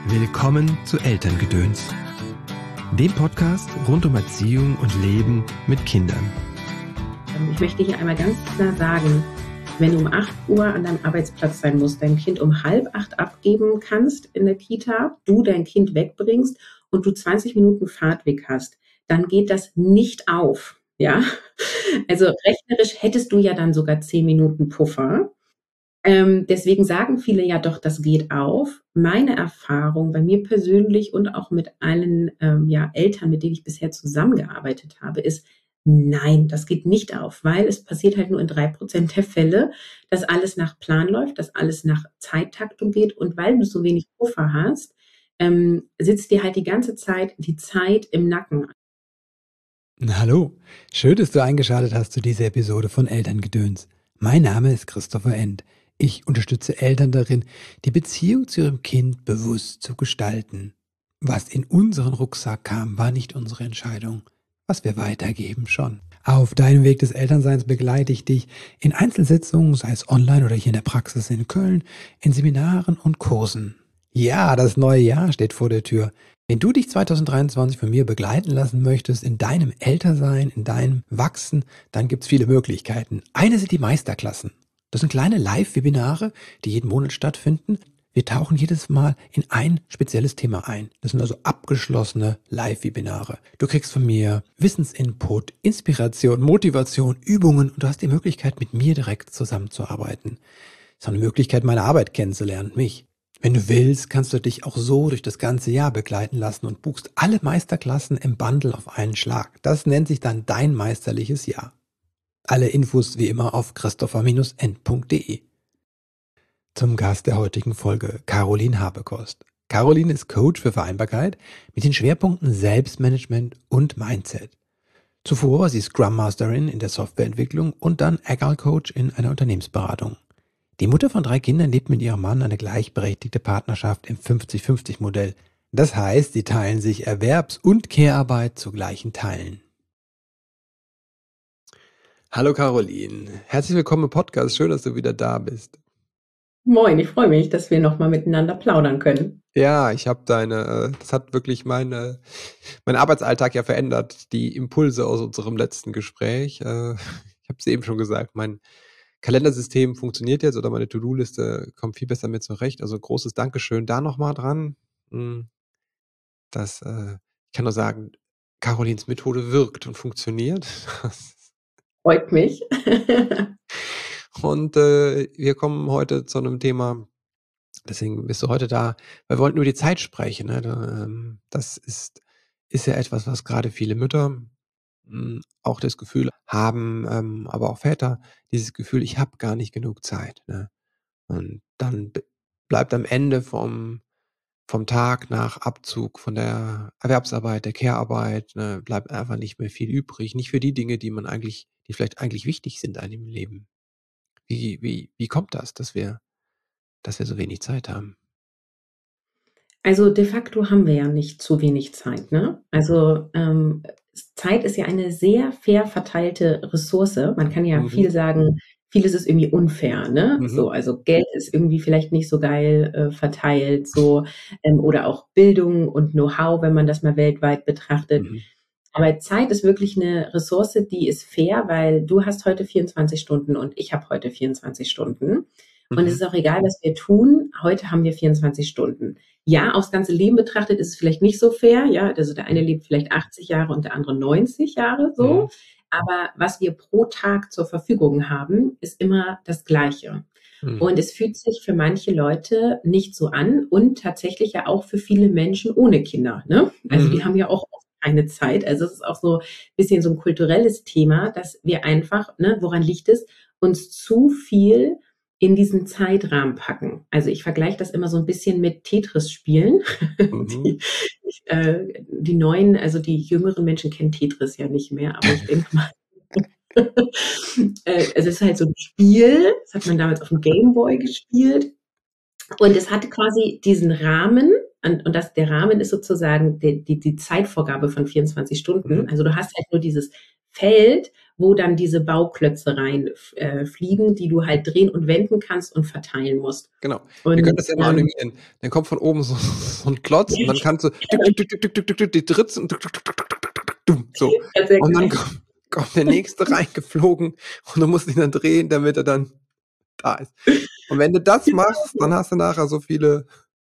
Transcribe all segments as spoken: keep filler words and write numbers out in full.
Willkommen zu Elterngedöns, dem Podcast rund um Erziehung und Leben mit Kindern. Ich möchte hier einmal ganz klar sagen, wenn du um acht Uhr an deinem Arbeitsplatz sein musst, dein Kind um halb acht abgeben kannst in der Kita, du dein Kind wegbringst und du zwanzig Minuten Fahrtweg hast, dann geht das nicht auf. Ja, also rechnerisch hättest du ja dann sogar zehn Minuten Puffer. Ähm, deswegen sagen viele ja doch, das geht auf. Meine Erfahrung bei mir persönlich und auch mit allen ähm, ja, Eltern, mit denen ich bisher zusammengearbeitet habe, ist, nein, das geht nicht auf, weil es passiert halt nur in drei Prozent der Fälle, dass alles nach Plan läuft, dass alles nach Zeittaktung geht, und weil du so wenig Puffer hast, ähm, sitzt dir halt die ganze Zeit die Zeit im Nacken. Hallo, schön, dass du eingeschaltet hast zu dieser Episode von Elterngedöns. Mein Name ist Christopher End. Ich unterstütze Eltern darin, die Beziehung zu ihrem Kind bewusst zu gestalten. Was in unseren Rucksack kam, war nicht unsere Entscheidung. Was wir weitergeben, schon. Auf deinem Weg des Elternseins begleite ich dich in Einzelsitzungen, sei es online oder hier in der Praxis in Köln, in Seminaren und Kursen. Ja, das neue Jahr steht vor der Tür. Wenn du dich zwanzig dreiundzwanzig von mir begleiten lassen möchtest in deinem Ältersein, in deinem Wachsen, dann gibt es viele Möglichkeiten. Eine sind die Meisterklassen. Das sind kleine Live-Webinare, die jeden Monat stattfinden. Wir tauchen jedes Mal in ein spezielles Thema ein. Das sind also abgeschlossene Live-Webinare. Du kriegst von mir Wissensinput, Inspiration, Motivation, Übungen und du hast die Möglichkeit, mit mir direkt zusammenzuarbeiten. Es ist auch eine Möglichkeit, meine Arbeit kennenzulernen, mich. Wenn du willst, kannst du dich auch so durch das ganze Jahr begleiten lassen und buchst alle Meisterklassen im Bundle auf einen Schlag. Das nennt sich dann dein meisterliches Jahr. Alle Infos wie immer auf christopher end punkt de. Zum Gast der heutigen Folge, Caroline Habekost. Caroline ist Coach für Vereinbarkeit mit den Schwerpunkten Selbstmanagement und Mindset. Zuvor war sie Scrum Masterin in der Softwareentwicklung und dann Agile Coach in einer Unternehmensberatung. Die Mutter von drei Kindern lebt mit ihrem Mann eine gleichberechtigte Partnerschaft im fünfzig fünfzig Modell. Das heißt, sie teilen sich Erwerbs- und Care-Arbeit zu gleichen Teilen. Hallo Caroline, herzlich willkommen im Podcast. Schön, dass du wieder da bist. Moin, ich freue mich, dass wir nochmal miteinander plaudern können. Ja, ich habe deine, das hat wirklich meine, meinen Arbeitsalltag ja verändert, die Impulse aus unserem letzten Gespräch. Ich habe es eben schon gesagt, mein Kalendersystem funktioniert jetzt oder meine To-Do-Liste kommt viel besser mit zurecht. Also großes Dankeschön da nochmal dran. Das, äh, ich kann nur sagen, Carolins Methode wirkt und funktioniert. Freut mich. Und äh, wir kommen heute zu einem Thema, deswegen bist du heute da. Wir wollten nur die Zeit sprechen. Ne? Das ist, ist ja etwas, was gerade viele Mütter mh, auch das Gefühl haben, ähm, aber auch Väter, dieses Gefühl, ich habe gar nicht genug Zeit. Ne? Und dann b- bleibt am Ende vom, vom Tag nach Abzug von der Erwerbsarbeit, der Care-Arbeit, ne, bleibt einfach nicht mehr viel übrig. Nicht für die Dinge, die man eigentlich, die vielleicht eigentlich wichtig sind einem im Leben. Wie, wie, wie kommt das, dass wir, dass wir so wenig Zeit haben? Also de facto haben wir ja nicht zu wenig Zeit, ne? Also ähm, Zeit ist ja eine sehr fair verteilte Ressource. Man kann ja Mhm. viel sagen, vieles ist irgendwie unfair, ne? Mhm. So, also Geld ist irgendwie vielleicht nicht so geil äh, verteilt, so ähm, oder auch Bildung und Know-how, wenn man das mal weltweit betrachtet. Mhm. Aber Zeit ist wirklich eine Ressource, die ist fair, weil du hast heute vierundzwanzig Stunden und ich habe heute vierundzwanzig Stunden. Und es Mhm. ist auch egal, was wir tun. Heute haben wir vierundzwanzig Stunden. Ja, aufs ganze Leben betrachtet ist es vielleicht nicht so fair. Ja, also der eine lebt vielleicht achtzig Jahre und der andere neunzig Jahre so. Mhm. Aber was wir pro Tag zur Verfügung haben, ist immer das Gleiche. Mhm. Und es fühlt sich für manche Leute nicht so an und tatsächlich ja auch für viele Menschen ohne Kinder. Ne? Also die Mhm. haben ja auch oft keine Zeit. Also es ist auch so ein bisschen so ein kulturelles Thema, dass wir einfach, ne, woran liegt es, uns zu viel in diesen Zeitrahmen packen. Also ich vergleiche das immer so ein bisschen mit Tetris-Spielen. Mhm. Die, ich, äh, die neuen, also die jüngeren Menschen kennen Tetris ja nicht mehr, aber ich denke mal, äh, es ist halt so ein Spiel, das hat man damals auf dem Gameboy gespielt. Und es hatte quasi diesen Rahmen, und, und das, der Rahmen ist sozusagen die, die, die Zeitvorgabe von vierundzwanzig Stunden. Mhm. Also du hast halt nur dieses Feld, wo dann diese Bauklötze reinfliegen, äh, die du halt drehen und wenden kannst und verteilen musst. Genau. Und, Wir können das ja mal ähm, animieren. Dann kommt von oben so, so ein Klotz und dann kannst du tück, tück, tück, tück, tück, tück, tück, die dritzen und tück, tück, tück, tück, tück, tück, tück, tück, so. Und dann kommt, kommt der nächste reingeflogen und du musst ihn dann drehen, damit er dann da ist. Und wenn du das machst, dann hast du nachher so viele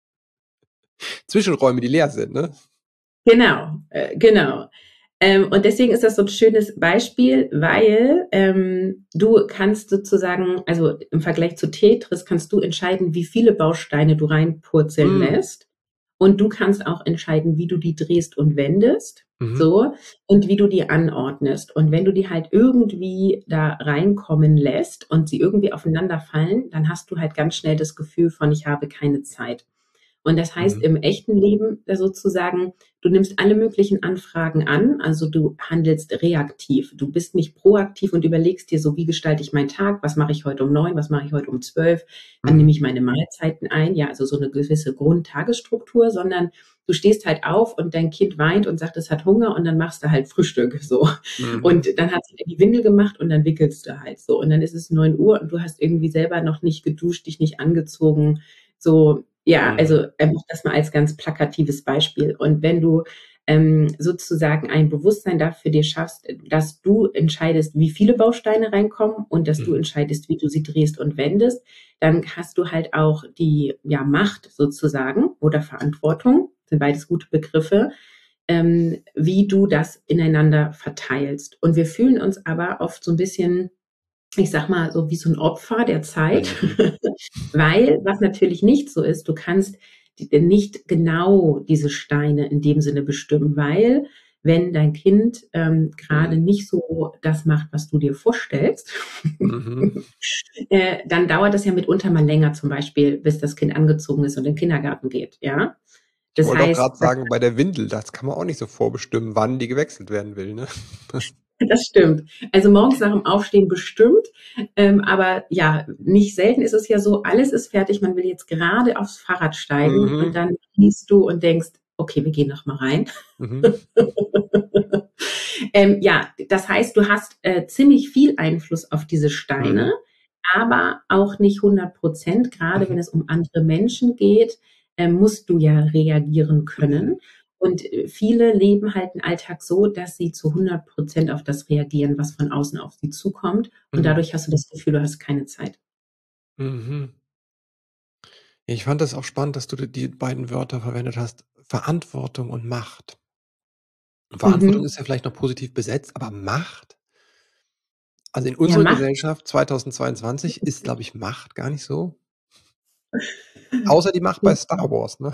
Zwischenräume, die leer sind, ne? Genau, äh, genau. Ähm, und deswegen ist das so ein schönes Beispiel, weil ähm, du kannst sozusagen, also im Vergleich zu Tetris, kannst du entscheiden, wie viele Bausteine du reinpurzeln Mm. lässt. Und du kannst auch entscheiden, wie du die drehst und wendest, Mhm. so, und wie du die anordnest. Und wenn du die halt irgendwie da reinkommen lässt und sie irgendwie aufeinander fallen, dann hast du halt ganz schnell das Gefühl von, ich habe keine Zeit. Und das heißt, Mhm. im echten Leben äh, sozusagen, du nimmst alle möglichen Anfragen an, also du handelst reaktiv. Du bist nicht proaktiv und überlegst dir so, wie gestalte ich meinen Tag, was mache ich heute um neun, was mache ich heute um zwölf, wann Mhm. nehme ich meine Mahlzeiten ein, ja, also so eine gewisse Grundtagesstruktur, sondern du stehst halt auf und dein Kind weint und sagt, es hat Hunger und dann machst du halt Frühstück, so. Mhm. Und dann hat sie die Windel gemacht und dann wickelst du halt so. Und dann ist es neun Uhr und du hast irgendwie selber noch nicht geduscht, dich nicht angezogen, so. Ja, Mhm. also einfach das mal als ganz plakatives Beispiel. Und wenn du ähm, sozusagen ein Bewusstsein dafür dir schaffst, dass du entscheidest, wie viele Bausteine reinkommen und dass du Mhm. entscheidest, wie du sie drehst und wendest, dann hast du halt auch die ja, Macht sozusagen oder Verantwortung, sind beides gute Begriffe, ähm, wie du das ineinander verteilst. Und wir fühlen uns aber oft so ein bisschen, ich sag mal, so wie so ein Opfer der Zeit, Mhm. weil, was natürlich nicht so ist, du kannst die- nicht genau diese Steine in dem Sinne bestimmen, weil wenn dein Kind ähm, gerade Mhm. nicht so das macht, was du dir vorstellst, Mhm. äh, dann dauert das ja mitunter mal länger, zum Beispiel, bis das Kind angezogen ist und in den Kindergarten geht, ja. Ich Das wollte auch heißt, gerade sagen, bei der Windel, das kann man auch nicht so vorbestimmen, wann die gewechselt werden will, ne? das stimmt. Also morgens nach dem Aufstehen bestimmt. Ähm, aber ja, nicht selten ist es ja so, alles ist fertig, man will jetzt gerade aufs Fahrrad steigen Mhm. und dann liest du und denkst, okay, wir gehen noch mal rein. Mhm. ähm, ja, das heißt, du hast äh, ziemlich viel Einfluss auf diese Steine, Mhm. aber auch nicht hundert Prozent. Gerade wenn Mhm. es um andere Menschen geht, äh, musst du ja reagieren können. Mhm. Und äh, viele leben halt den Alltag so, dass sie zu hundert Prozent auf das reagieren, was von außen auf sie zukommt. Und Mhm. dadurch hast du das Gefühl, du hast keine Zeit. Mhm. Ich fand das auch spannend, dass du die die beiden Wörter verwendet hast, Verantwortung und Macht. Verantwortung Mhm. ist ja vielleicht noch positiv besetzt, aber Macht? Also, in Ja, unserer Macht. Gesellschaft zweitausendzweiundzwanzig ist, glaube ich, Macht gar nicht so. Außer die Macht bei Star Wars, ne?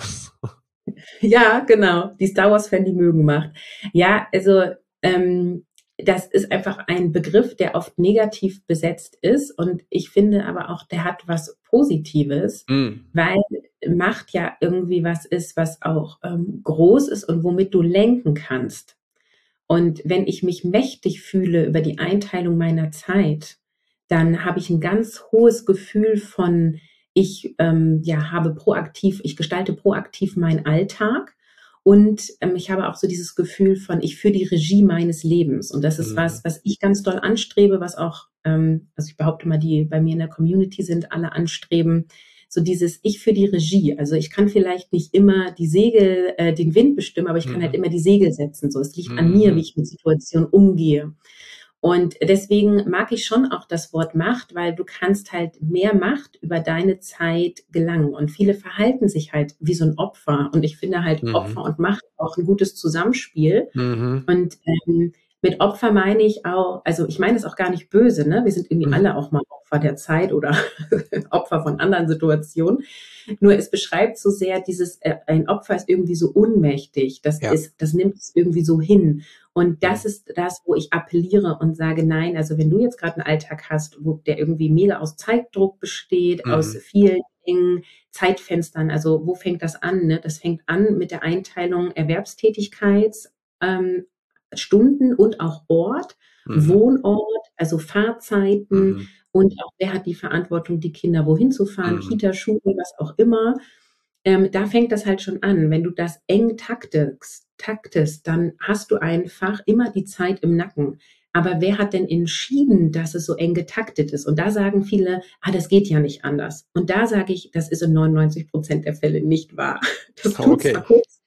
Ja, genau. Die Star Wars-Fan, die mögen Macht. Ja, also ähm, das ist einfach ein Begriff, der oft negativ besetzt ist. Und ich finde aber auch, der hat was Positives, Mhm. weil Macht ja irgendwie was ist, was auch ähm, groß ist und womit du lenken kannst. Und wenn ich mich mächtig fühle über die Einteilung meiner Zeit, dann habe ich ein ganz hohes Gefühl von, ich ähm, ja, habe proaktiv, ich gestalte proaktiv meinen Alltag und ähm, ich habe auch so dieses Gefühl von, ich führe die Regie meines Lebens. Und das ist Mhm. was, was ich ganz doll anstrebe, was auch, ähm, also ich behaupte mal, die bei mir in der Community sind, alle anstreben, so dieses ich für die Regie. Also ich kann vielleicht nicht immer die Segel, äh, den Wind bestimmen, aber ich kann halt Mhm. immer die Segel setzen. So, es liegt an mir, wie Mhm. ich mit Situationen umgehe. Und deswegen mag ich schon auch das Wort Macht, weil du kannst halt mehr Macht über deine Zeit gelangen. Und viele verhalten sich halt wie so ein Opfer. Und ich finde halt Mhm. Opfer und Macht auch ein gutes Zusammenspiel. Mhm. Und ähm, mit Opfer meine ich auch, also ich meine es auch gar nicht böse, ne? Wir sind irgendwie Mhm. alle auch mal Opfer der Zeit oder Opfer von anderen Situationen. Nur es beschreibt so sehr dieses, äh, ein Opfer ist irgendwie so ohnmächtig. Das Ja. ist, das nimmt es irgendwie so hin. Und das Mhm. ist das, wo ich appelliere und sage, nein, also wenn du jetzt gerade einen Alltag hast, wo der irgendwie mega aus Zeitdruck besteht, aus Mhm. vielen engen Zeitfenstern, also wo fängt das an? Ne? Das fängt an mit der Einteilung Erwerbstätigkeits, ähm, Stunden und auch Ort, Mhm. Wohnort, also Fahrzeiten Mhm. und auch wer hat die Verantwortung, die Kinder wohin zu fahren, Mhm. Kita, Schule, was auch immer. Ähm, da fängt das halt schon an. Wenn du das eng taktest, taktest, dann hast du einfach immer die Zeit im Nacken. Aber wer hat denn entschieden, dass es so eng getaktet ist? Und da sagen viele, ah, das geht ja nicht anders. Und da sage ich, das ist in neunundneunzig Prozent der Fälle nicht wahr. Das tut Okay. zwar kurz.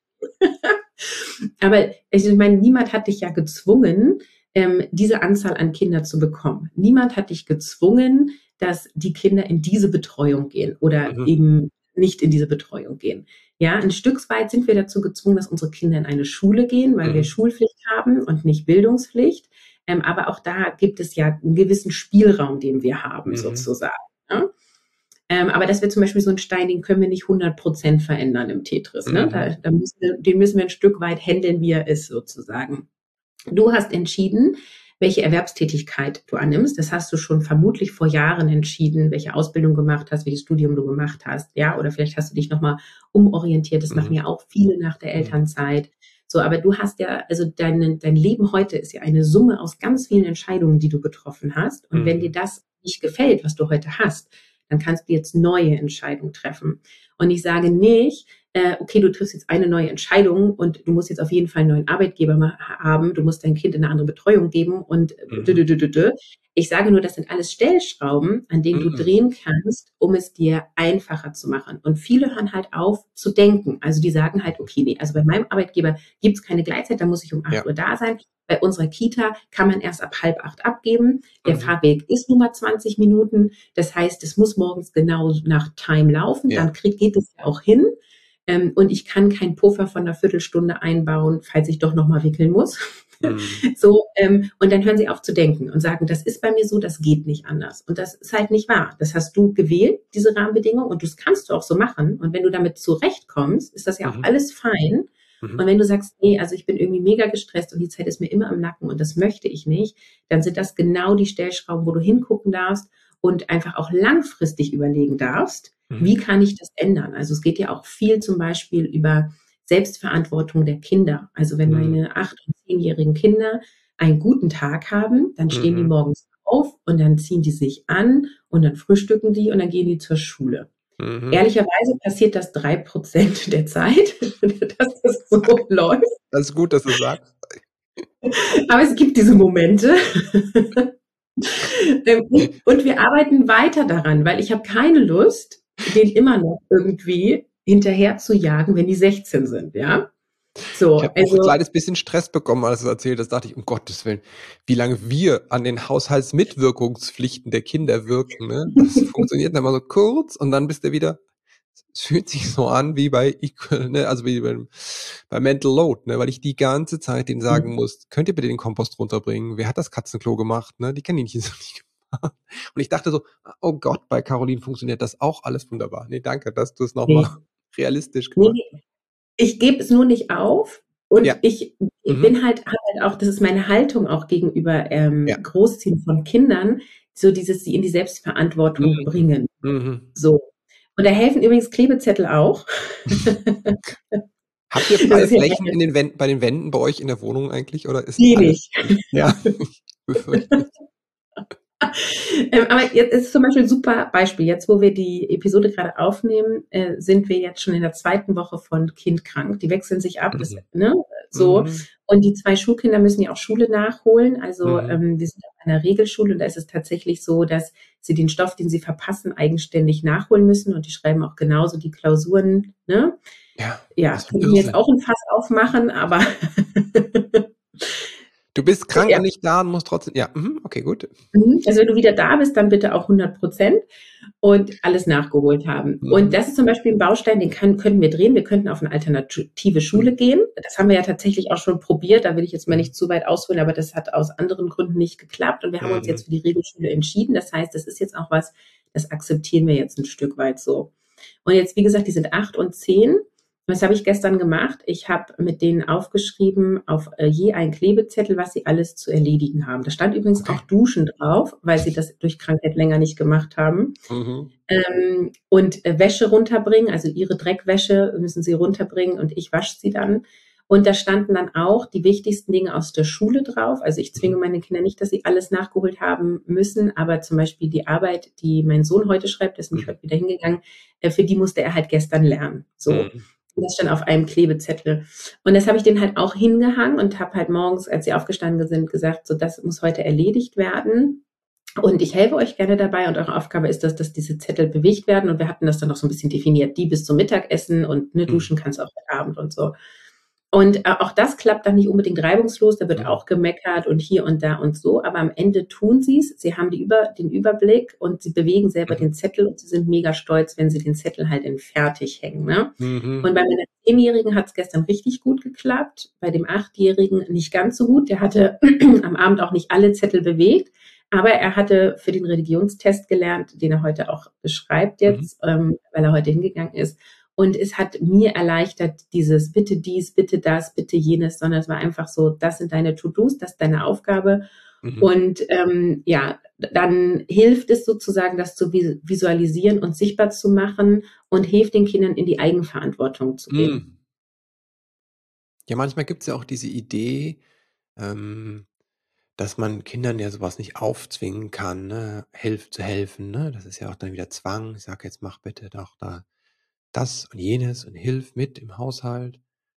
Aber ich meine, niemand hat dich ja gezwungen, ähm, diese Anzahl an Kindern zu bekommen. Niemand hat dich gezwungen, dass die Kinder in diese Betreuung gehen oder Mhm. eben nicht in diese Betreuung gehen. Ja, ein Stück weit sind wir dazu gezwungen, dass unsere Kinder in eine Schule gehen, weil Mhm. wir Schulpflicht haben und nicht Bildungspflicht. Ähm, aber auch da gibt es ja einen gewissen Spielraum, den wir haben, Mhm. sozusagen. Ja? Ähm, aber dass wir zum Beispiel so einen Stein, den können wir nicht hundert Prozent verändern im Tetris. Ne? Mhm. Da, da müssen wir, den müssen wir ein Stück weit handeln, wie er ist, sozusagen. Du hast entschieden, welche Erwerbstätigkeit du annimmst. Das hast du schon vermutlich vor Jahren entschieden, welche Ausbildung gemacht hast, welches Studium du gemacht hast. Ja, oder vielleicht hast du dich nochmal umorientiert. Das Mhm. machen ja auch viele nach der Mhm. Elternzeit. So, aber du hast ja, also dein, dein Leben heute ist ja eine Summe aus ganz vielen Entscheidungen, die du getroffen hast. Und Mhm. wenn dir das nicht gefällt, was du heute hast, dann kannst du jetzt neue Entscheidungen treffen. Und ich sage nicht, äh, okay, du triffst jetzt eine neue Entscheidung und du musst jetzt auf jeden Fall einen neuen Arbeitgeber ma- haben, du musst dein Kind in eine andere Betreuung geben und Mhm. dü, dü, dü, dü, dü. Ich sage nur, das sind alles Stellschrauben, an denen du Mhm. drehen kannst, um es dir einfacher zu machen. Und viele hören halt auf zu denken. Also die sagen halt, okay, nee, also bei meinem Arbeitgeber gibt es keine Gleitzeit, da muss ich um acht Ja. Uhr da sein. Bei unserer Kita kann man erst ab halb acht abgeben. Der Mhm. Fahrweg ist nur mal zwanzig Minuten. Das heißt, es muss morgens genau nach Time laufen. Ja. Dann krieg, geht es ja auch hin. Ähm, und ich kann keinen Puffer von einer Viertelstunde einbauen, falls ich doch nochmal wickeln muss. Mhm. So, ähm, und dann hören sie auf zu denken und sagen, das ist bei mir so, das geht nicht anders. Und das ist halt nicht wahr. Das hast du gewählt, diese Rahmenbedingungen, und das kannst du auch so machen. Und wenn du damit zurechtkommst, ist das ja auch Mhm. alles fein. Mhm. Und wenn du sagst, nee, also ich bin irgendwie mega gestresst und die Zeit ist mir immer im Nacken und das möchte ich nicht, dann sind das genau die Stellschrauben, wo du hingucken darfst und einfach auch langfristig überlegen darfst, Mhm. wie kann ich das ändern? Also es geht ja auch viel zum Beispiel über Selbstverantwortung der Kinder. Also wenn Mhm. meine acht- und zehnjährigen Kinder einen guten Tag haben, dann stehen die Mhm. morgens auf und dann ziehen die sich an und dann frühstücken die und dann gehen die zur Schule. Mhm. Ehrlicherweise passiert das drei Prozent der Zeit, dass das so läuft. Das ist gut, dass du sagst. Aber es gibt diese Momente. Ähm, und- Und wir arbeiten weiter daran, weil ich habe keine Lust, den immer noch irgendwie hinterher zu jagen, wenn die sechzehn sind, ja? So, Ich habe auch ein also, kleines bisschen Stress bekommen, als du es erzählt hast. Dachte ich, um Gottes Willen, wie lange wir an den Haushaltsmitwirkungspflichten der Kinder wirken. Ne? Das funktioniert dann mal so kurz und dann bist du wieder, es fühlt sich so an wie bei Equal, ne? Also wie bei, bei Mental Load, ne? Weil ich die ganze Zeit denen sagen muss, könnt ihr bitte den Kompost runterbringen? Wer hat das Katzenklo gemacht? Ne? Die kennen ihn nicht, nicht gemacht. Und ich dachte so, oh Gott, bei Caroline funktioniert das auch alles wunderbar. Nee, danke, dass du es nochmal nee, realistisch nee, gemacht hast. nee. Ich gebe es nur nicht auf und Ja. ich, ich Mhm. bin halt, hab halt auch, das ist meine Haltung auch gegenüber ähm, Ja. Großziehen von Kindern, so dieses, sie in die Selbstverantwortung Mhm. bringen. Mhm. So. Und da helfen übrigens Klebezettel auch. Habt ihr Das freie ist ja Flächen in den Wänden, bei den Wänden bei euch in der Wohnung eigentlich? Oder ist Nee, alles? nicht. Ja, ich befürchte. Ähm, aber jetzt ist zum Beispiel ein super Beispiel. Jetzt, wo wir die Episode gerade aufnehmen, äh, sind wir jetzt schon in der zweiten Woche von Kind krank. Die wechseln sich ab, das, Mhm. ne, so. Mhm. Und die zwei Schulkinder müssen ja auch Schule nachholen. Also Mhm. ähm, wir sind auf einer Regelschule und da ist es tatsächlich so, dass sie den Stoff, den sie verpassen, eigenständig nachholen müssen. Und die schreiben auch genauso die Klausuren. Ne? Ja, Ja, das ist ein könnten wir jetzt Irrsinn. auch ein Fass aufmachen, aber Du bist krank Ja. und nicht da und musst trotzdem. Ja, mhm, okay, gut. Mhm. Also wenn du wieder da bist, dann bitte auch hundert Prozent und alles nachgeholt haben. Mhm. Und das ist zum Beispiel ein Baustein, den kann, können wir drehen. Wir könnten auf eine alternative Schule Mhm. gehen. Das haben wir ja tatsächlich auch schon probiert. Da will ich jetzt mal Mhm. nicht zu weit ausholen, aber das hat aus anderen Gründen nicht geklappt. Und wir haben uns Mhm. jetzt für die Regelschule entschieden. Das heißt, das ist jetzt auch was, das akzeptieren wir jetzt ein Stück weit so. Und jetzt, wie gesagt, die sind acht und zehn. Was habe ich gestern gemacht? Ich habe mit denen aufgeschrieben, auf äh, je einen Klebezettel, was sie alles zu erledigen haben. Da stand übrigens Okay. auch Duschen drauf, weil sie das durch Krankheit länger nicht gemacht haben. Mhm. Ähm, und äh, Wäsche runterbringen, also ihre Dreckwäsche müssen sie runterbringen und ich wasche sie dann. Und da standen dann auch die wichtigsten Dinge aus der Schule drauf. Also ich zwinge meine Kinder nicht, dass sie alles nachgeholt haben müssen, aber zum Beispiel die Arbeit, die mein Sohn heute schreibt, der ist nämlich Mhm. heute wieder hingegangen, äh, für die musste er halt gestern lernen. So. Mhm. Das stand auf einem Klebezettel. Und das habe ich denen halt auch hingehangen und habe halt morgens, als sie aufgestanden sind, gesagt, so, das muss heute erledigt werden. Und ich helfe euch gerne dabei und eure Aufgabe ist das, dass diese Zettel bewegt werden. Und wir hatten das dann noch so ein bisschen definiert, die bis zum Mittagessen und ne, duschen kannst du auch heute Abend und so. Und äh, auch das klappt dann nicht unbedingt reibungslos, da wird auch gemeckert und hier und da und so, aber am Ende tun sie es, sie haben die Über, den Überblick und sie bewegen selber den Zettel und sie sind mega stolz, wenn sie den Zettel halt in fertig hängen. Ne? Mhm. Und bei meiner Zehnjährigen hat es gestern richtig gut geklappt, bei dem Achtjährigen nicht ganz so gut, der hatte am Abend auch nicht alle Zettel bewegt, aber er hatte für den Religionstest gelernt, den er heute auch beschreibt jetzt, mhm. ähm, weil er heute hingegangen ist. Und es hat mir erleichtert, dieses bitte dies, bitte das, bitte jenes, sondern es war einfach so, das sind deine To-Dos, das ist deine Aufgabe. Mhm. Und ähm, ja, dann hilft es sozusagen, das zu visualisieren und sichtbar zu machen und hilft den Kindern in die Eigenverantwortung zu gehen. Mhm. Ja, manchmal gibt es ja auch diese Idee, ähm, dass man Kindern ja sowas nicht aufzwingen kann, ne? Hilf zu helfen, ne? Das ist ja auch dann wieder Zwang. Ich sage jetzt, mach bitte doch da das und jenes und hilf mit im Haushalt.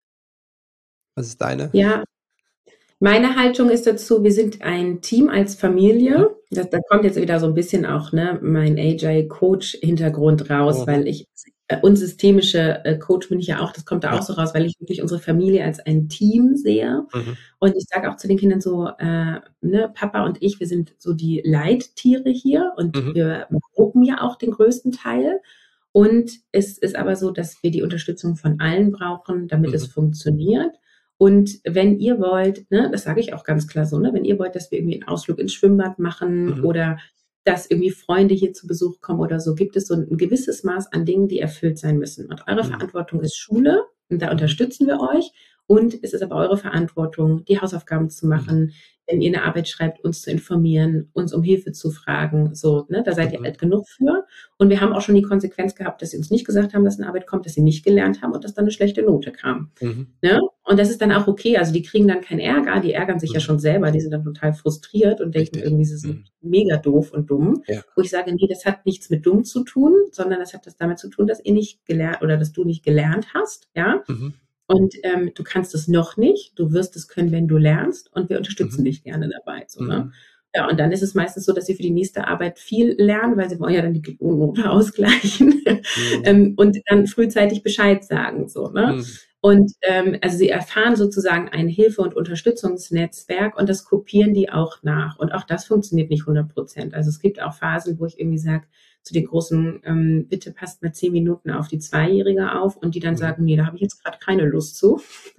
Was ist deine? Ja, meine Haltung ist dazu, wir sind ein Team als Familie. Das, da kommt jetzt wieder so ein bisschen auch ne, mein A J-Coach-Hintergrund raus, mhm. weil ich äh, unsystemische äh, Coach bin ich ja auch, das kommt da ja. auch so raus, weil ich wirklich unsere Familie als ein Team sehe. Mhm. Und ich sage auch zu den Kindern so, äh, ne, Papa und ich, wir sind so die Leittiere hier und mhm. wir gruppen ja auch den größten Teil. Und es ist aber so, dass wir die Unterstützung von allen brauchen, damit mhm. es funktioniert. Und wenn ihr wollt, ne, das sage ich auch ganz klar so, ne, wenn ihr wollt, dass wir irgendwie einen Ausflug ins Schwimmbad machen mhm. oder dass irgendwie Freunde hier zu Besuch kommen oder so, gibt es so ein gewisses Maß an Dingen, die erfüllt sein müssen. Und eure mhm. Verantwortung ist Schule und da unterstützen wir euch. Und es ist aber eure Verantwortung, die Hausaufgaben zu machen, mhm. wenn ihr eine Arbeit schreibt, uns zu informieren, uns um Hilfe zu fragen. So, ne, da seid ihr alt genug für. Und wir haben auch schon die Konsequenz gehabt, dass sie uns nicht gesagt haben, dass eine Arbeit kommt, dass sie nicht gelernt haben und dass dann eine schlechte Note kam. Mhm. Ne? Und das ist dann auch okay. Also die kriegen dann keinen Ärger, die ärgern sich mhm. ja schon selber, die sind dann total frustriert und denken Richtig. irgendwie, sie sind mhm. mega doof und dumm. Ja. Wo ich sage, nee, das hat nichts mit dumm zu tun, sondern das hat das damit zu tun, dass ihr nicht gelernt oder dass du nicht gelernt hast, ja. Mhm. Und ähm, du kannst es noch nicht, du wirst es können, wenn du lernst und wir unterstützen mhm. dich gerne dabei. So, mhm. ne? Ja, und dann ist es meistens so, dass sie für die nächste Arbeit viel lernen, weil sie wollen ja dann die Note ausgleichen mhm. ähm, und dann frühzeitig Bescheid sagen. So, ne? Mhm. Und ähm, also sie erfahren sozusagen ein Hilfe- und Unterstützungsnetzwerk und das kopieren die auch nach. Und auch das funktioniert nicht hundert Prozent. Also es gibt auch Phasen, wo ich irgendwie sage, zu den großen, ähm, bitte passt mal zehn Minuten auf die Zweijährige auf und die dann mhm. sagen, nee, da habe ich jetzt gerade keine Lust zu.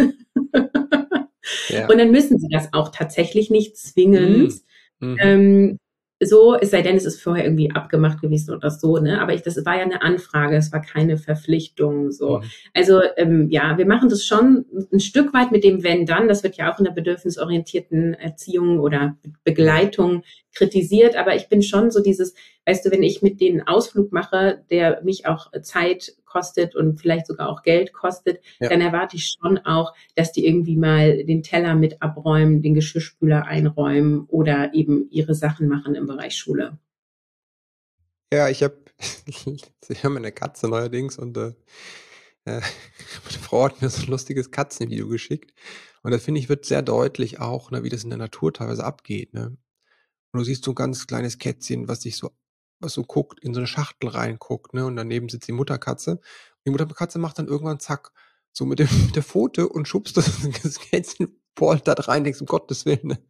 ja. Und dann müssen sie das auch tatsächlich nicht zwingend. Mhm. Ähm, so, es sei denn, es ist vorher irgendwie abgemacht gewesen oder so, ne? Aber ich, das war ja eine Anfrage, es war keine Verpflichtung, so. Mhm. Also, ähm, ja, wir machen das schon ein Stück weit mit dem Wenn dann, das wird ja auch in der bedürfnisorientierten Erziehung oder Begleitung kritisiert, aber ich bin schon so dieses, weißt du, wenn ich mit denen Ausflug mache, der mich auch Zeit kostet und vielleicht sogar auch Geld kostet, ja. dann erwarte ich schon auch, dass die irgendwie mal den Teller mit abräumen, den Geschirrspüler einräumen oder eben ihre Sachen machen im Bereich Schule. Ja, ich habe ich habe eine Katze neuerdings und äh, meine Frau hat mir so ein lustiges Katzenvideo geschickt und da finde ich, wird sehr deutlich auch, ne, wie das in der Natur teilweise abgeht, ne? Und du siehst so ein ganz kleines Kätzchen, was sich so was so guckt, in so eine Schachtel reinguckt, ne? Und daneben sitzt die Mutterkatze. Die Mutterkatze macht dann irgendwann zack, so mit, dem, mit der Pfote und schubst das, das Kätzchen poltert rein, denkst um Gottes Willen. Ne?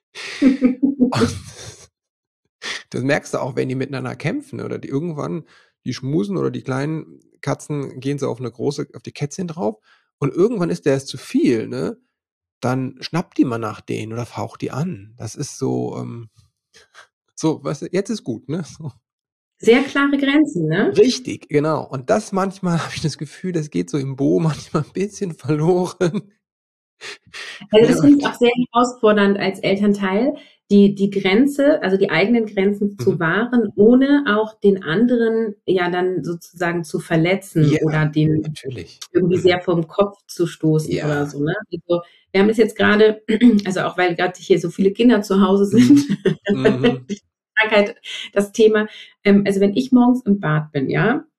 Das merkst du auch, wenn die miteinander kämpfen oder die irgendwann, die schmusen oder die kleinen Katzen gehen so auf eine große, auf die Kätzchen drauf und irgendwann ist der es zu viel, ne? Dann schnappt die mal nach denen oder faucht die an. Das ist so, ähm, so, weißt du, jetzt ist gut, ne? So. Sehr klare Grenzen, ne? Richtig, genau. Und das manchmal habe ich das Gefühl, das geht so im Bo manchmal ein bisschen verloren. Also das finde ich auch sehr herausfordernd als Elternteil, die, die Grenze, also die eigenen Grenzen mhm. zu wahren, ohne auch den anderen ja dann sozusagen zu verletzen ja, oder den natürlich. irgendwie mhm. sehr vom Kopf zu stoßen ja. oder so, ne? Also wir haben es jetzt gerade, also auch weil gerade hier so viele Kinder zu Hause sind, mhm. Krankheit, das Thema, ähm, also wenn ich morgens im Bad bin, ja,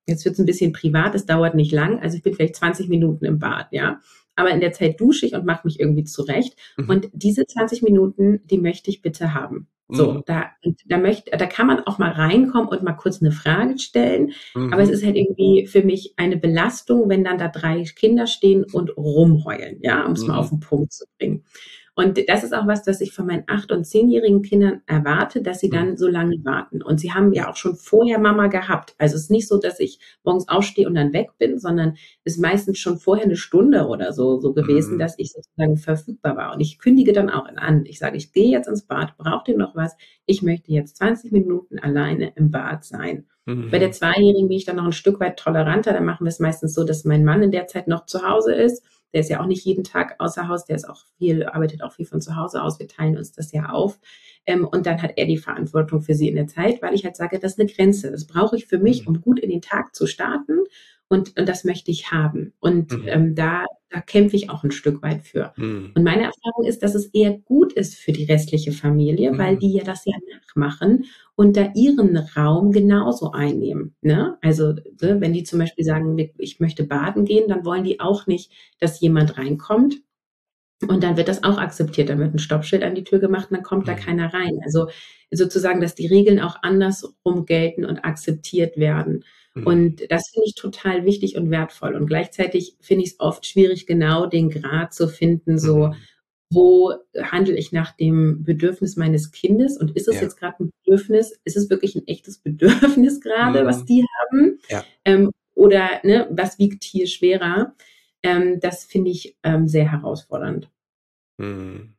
jetzt wird es ein bisschen privat, es dauert nicht lang, also ich bin vielleicht zwanzig Minuten im Bad, ja. Aber in der Zeit dusche ich und mache mich irgendwie zurecht. Mhm. Und diese zwanzig Minuten, die möchte ich bitte haben. So, mhm. da, da möchte, da kann man auch mal reinkommen und mal kurz eine Frage stellen. Mhm. Aber es ist halt irgendwie für mich eine Belastung, wenn dann da drei Kinder stehen und rumheulen, ja, um es mhm. mal auf den Punkt zu bringen. Und das ist auch was, das ich von meinen acht- und zehnjährigen Kindern erwarte, dass sie dann so lange warten. Und sie haben ja auch schon vorher Mama gehabt. Also es ist nicht so, dass ich morgens aufstehe und dann weg bin, sondern es ist meistens schon vorher eine Stunde oder so, so gewesen, mhm. dass ich sozusagen verfügbar war. Und ich kündige dann auch an. Ich sage, ich gehe jetzt ins Bad, braucht ihr noch was? Ich möchte jetzt zwanzig Minuten alleine im Bad sein. Mhm. Bei der Zweijährigen bin ich dann noch ein Stück weit toleranter. Da machen wir es meistens so, dass mein Mann in der Zeit noch zu Hause ist. Der ist ja auch nicht jeden Tag außer Haus, der ist auch viel, arbeitet auch viel von zu Hause aus. Wir teilen uns das ja auf. Ähm, und dann hat er die Verantwortung für sie in der Zeit, weil ich halt sage, das ist eine Grenze. Das brauche ich für mich, um gut in den Tag zu starten. Und, und das möchte ich haben. Und mhm. ähm, da, da kämpfe ich auch ein Stück weit für. Mhm. Und meine Erfahrung ist, dass es eher gut ist für die restliche Familie, mhm. weil die ja das ja nachmachen und da ihren Raum genauso einnehmen. Ne? Also ne, wenn die zum Beispiel sagen, ich möchte baden gehen, dann wollen die auch nicht, dass jemand reinkommt. Und dann wird das auch akzeptiert. Dann wird ein Stoppschild an die Tür gemacht und dann kommt mhm. da keiner rein. Also sozusagen, dass die Regeln auch andersrum gelten und akzeptiert werden. Mhm. Und das finde ich total wichtig und wertvoll. Und gleichzeitig finde ich es oft schwierig, genau den Grad zu finden, so, mhm. wo handle ich nach dem Bedürfnis meines Kindes? Und ist es ja. jetzt gerade ein Bedürfnis? Ist es wirklich ein echtes Bedürfnis gerade, mhm. was die haben? Ja. Ähm, oder ne, was wiegt hier schwerer? Ähm, das finde ich ähm, sehr herausfordernd. Mhm.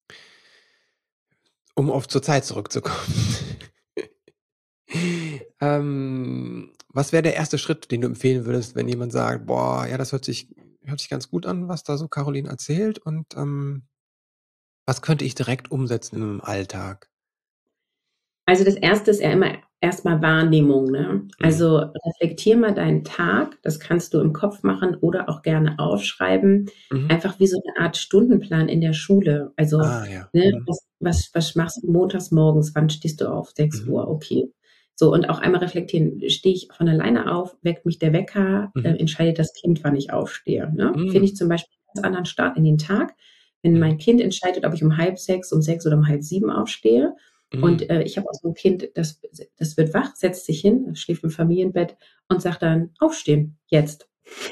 Um auf zur Zeit zurückzukommen. ähm, was wäre der erste Schritt, den du empfehlen würdest, wenn jemand sagt, boah, ja, das hört sich, hört sich ganz gut an, was da so Caroline erzählt, und ähm, was könnte ich direkt umsetzen im Alltag? Also das Erste ist ja immer erstmal Wahrnehmung. Ne? Mhm. Also reflektier mal deinen Tag, das kannst du im Kopf machen oder auch gerne aufschreiben, mhm. einfach wie so eine Art Stundenplan in der Schule. Also ah, ja. ne, mhm. was, was, was machst du montags morgens, wann stehst du auf? sechs Uhr, okay. So, und auch einmal reflektieren, stehe ich von alleine auf, weckt mich der Wecker, mhm. äh, entscheidet das Kind, wann ich aufstehe. Ne? Mhm. Finde ich zum Beispiel einen ganz anderen Start in den Tag, wenn mhm. mein Kind entscheidet, ob ich um halb sechs, um sechs oder um halb sieben aufstehe. Und äh, ich habe auch so ein Kind, das, das wird wach, setzt sich hin, schläft im Familienbett und sagt dann, aufstehen, jetzt.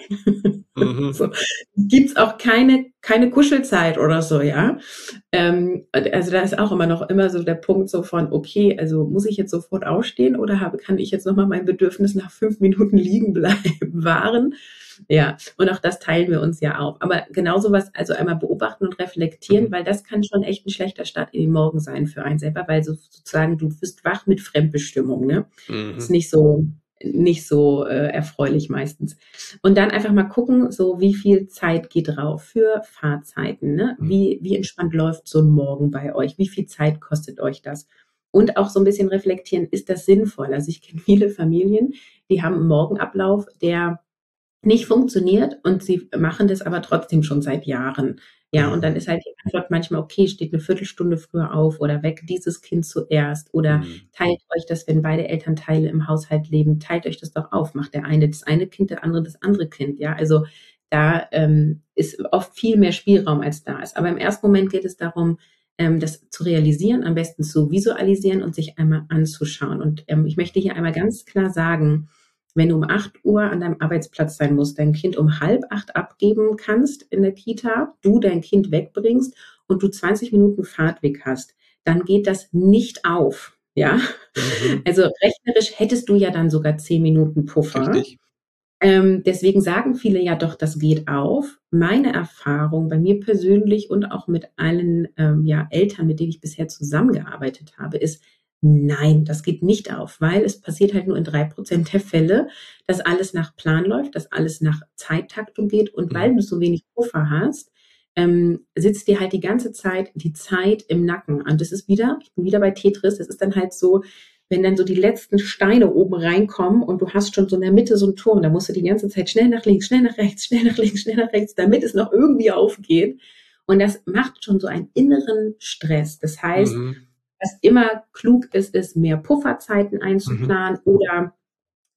Mhm. So. Gibt's auch keine, keine Kuschelzeit oder so, ja. Ähm, also da ist auch immer noch immer so der Punkt so von, okay, also muss ich jetzt sofort aufstehen oder habe, kann ich jetzt nochmal mein Bedürfnis nach fünf Minuten liegen bleiben wahren? Ja, und auch das teilen wir uns ja auch. Aber genau sowas, also einmal beobachten und reflektieren, weil das kann schon echt ein schlechter Start in den Morgen sein für einen selber, weil so, sozusagen du bist wach mit Fremdbestimmung, ne? Mhm. Ist nicht so, nicht so äh, erfreulich meistens. Und dann einfach mal gucken, so wie viel Zeit geht drauf für Fahrzeiten, ne? Wie, wie entspannt läuft so ein Morgen bei euch? Wie viel Zeit kostet euch das? Und auch so ein bisschen reflektieren, ist das sinnvoll? Also ich kenne viele Familien, die haben einen Morgenablauf, der nicht funktioniert und sie machen das aber trotzdem schon seit Jahren. Ja, mhm. und dann ist halt die Antwort manchmal, okay, steht eine Viertelstunde früher auf oder weckt dieses Kind zuerst oder mhm. teilt euch das, wenn beide Elternteile im Haushalt leben, teilt euch das doch auf, macht der eine das eine Kind, der andere das andere Kind. Ja, also da ähm, ist oft viel mehr Spielraum, als da ist. Aber im ersten Moment geht es darum, ähm, das zu realisieren, am besten zu visualisieren und sich einmal anzuschauen. Und ähm, ich möchte hier einmal ganz klar sagen, wenn du um acht Uhr an deinem Arbeitsplatz sein musst, dein Kind um halb acht abgeben kannst in der Kita, du dein Kind wegbringst und du zwanzig Minuten Fahrtweg hast, dann geht das nicht auf. Ja, mhm. Also rechnerisch hättest du ja dann sogar zehn Minuten Puffer. Richtig. Ähm, deswegen sagen viele ja doch, das geht auf. Meine Erfahrung bei mir persönlich und auch mit allen ähm, ja, Eltern, mit denen ich bisher zusammengearbeitet habe, ist, nein, das geht nicht auf, weil es passiert halt nur in drei Prozent der Fälle, dass alles nach Plan läuft, dass alles nach Zeittaktung geht und mhm. weil du so wenig Puffer hast, ähm, sitzt dir halt die ganze Zeit die Zeit im Nacken. Und das ist wieder, ich bin wieder bei Tetris, das ist dann halt so, wenn dann so die letzten Steine oben reinkommen und du hast schon so in der Mitte so einen Turm, da musst du die ganze Zeit schnell nach links, schnell nach rechts, schnell nach links, schnell nach rechts, damit es noch irgendwie aufgeht. Und das macht schon so einen inneren Stress. Das heißt, mhm. was immer klug ist, ist, mehr Pufferzeiten einzuplanen mhm. oder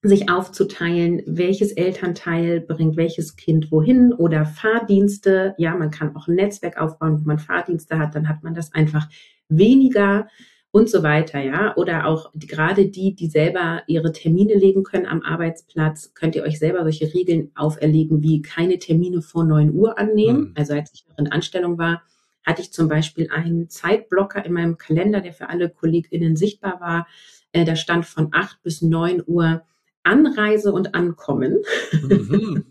sich aufzuteilen, welches Elternteil bringt welches Kind wohin oder Fahrdienste. Ja, man kann auch ein Netzwerk aufbauen, wo man Fahrdienste hat, dann hat man das einfach weniger und so weiter, ja. Oder auch die, gerade die, die selber ihre Termine legen können am Arbeitsplatz, könnt ihr euch selber solche Regeln auferlegen, wie keine Termine vor neun Uhr annehmen. Mhm. Also als ich noch in Anstellung war, hatte ich zum Beispiel einen Zeitblocker in meinem Kalender, der für alle KollegInnen sichtbar war. Äh, da stand von acht bis neun Uhr Anreise und Ankommen. Mhm.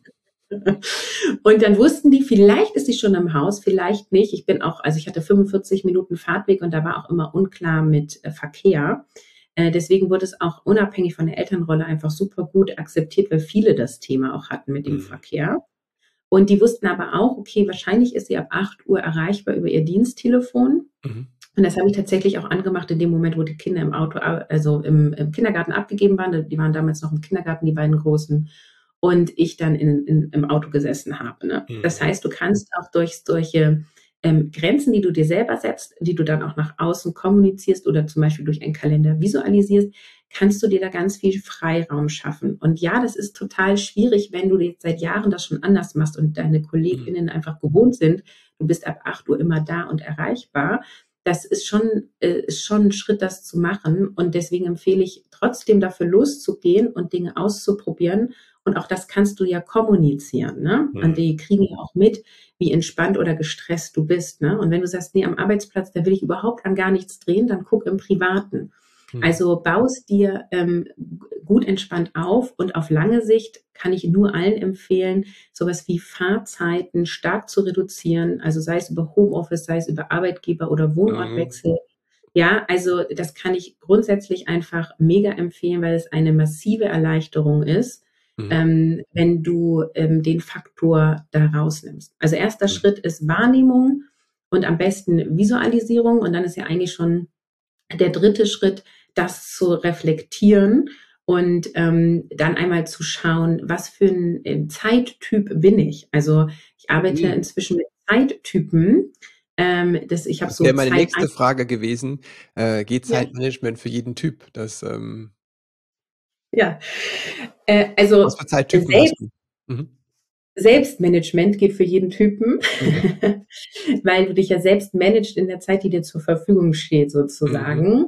Und dann wussten die, vielleicht ist sie schon im Haus, vielleicht nicht. Ich bin auch, also ich hatte fünfundvierzig Minuten Fahrtweg und da war auch immer unklar mit äh, Verkehr. Äh, deswegen wurde es auch unabhängig von der Elternrolle einfach super gut akzeptiert, weil viele das Thema auch hatten mit dem mhm. Verkehr. Und die wussten aber auch, okay, wahrscheinlich ist sie ab acht Uhr erreichbar über ihr Diensttelefon. Mhm. Und das habe ich tatsächlich auch angemacht in dem Moment, wo die Kinder im Auto, also im, im Kindergarten abgegeben waren. Die waren damals noch im Kindergarten, die beiden Großen. Und ich dann in, in, im Auto gesessen habe. Ne? Mhm. Das heißt, du kannst auch durch solche ähm, Grenzen, die du dir selber setzt, die du dann auch nach außen kommunizierst oder zum Beispiel durch einen Kalender visualisierst, kannst du dir da ganz viel Freiraum schaffen. Und ja, das ist total schwierig, wenn du jetzt seit Jahren das schon anders machst und deine KollegInnen einfach gewohnt sind, du bist ab acht Uhr immer da und erreichbar. Das ist schon, äh, ist schon ein Schritt, das zu machen. Und deswegen empfehle ich trotzdem dafür loszugehen und Dinge auszuprobieren. Und auch das kannst du ja kommunizieren. Ne? Mhm. Und die kriegen ja auch mit, wie entspannt oder gestresst du bist. Ne? Und wenn du sagst, nee, am Arbeitsplatz, da will ich überhaupt an gar nichts drehen, dann guck im Privaten. Mhm. Also baust dir ähm, gut entspannt auf und auf lange Sicht kann ich nur allen empfehlen, sowas wie Fahrzeiten stark zu reduzieren. Also sei es über Homeoffice, sei es über Arbeitgeber oder Wohnortwechsel. Mhm. Ja, also das kann ich grundsätzlich einfach mega empfehlen, weil es eine massive Erleichterung ist. Mhm. Ähm, wenn du ähm, den Faktor da rausnimmst. Also erster mhm. Schritt ist Wahrnehmung und am besten Visualisierung und dann ist ja eigentlich schon der dritte Schritt, das zu reflektieren und ähm, dann einmal zu schauen, was für ein äh, Zeittyp bin ich. Also ich arbeite mhm. inzwischen mit Zeittypen. Ähm, das ich habe das so wäre meine Zeit- nächste Frage gewesen. Äh, geht Zeitmanagement ja. für jeden Typ? Das ähm Ja, äh, also was für Zeittypen selbst, hast du? Mhm. Selbstmanagement geht für jeden Typen, mhm. weil du dich ja selbst managst in der Zeit, die dir zur Verfügung steht, sozusagen. Mhm.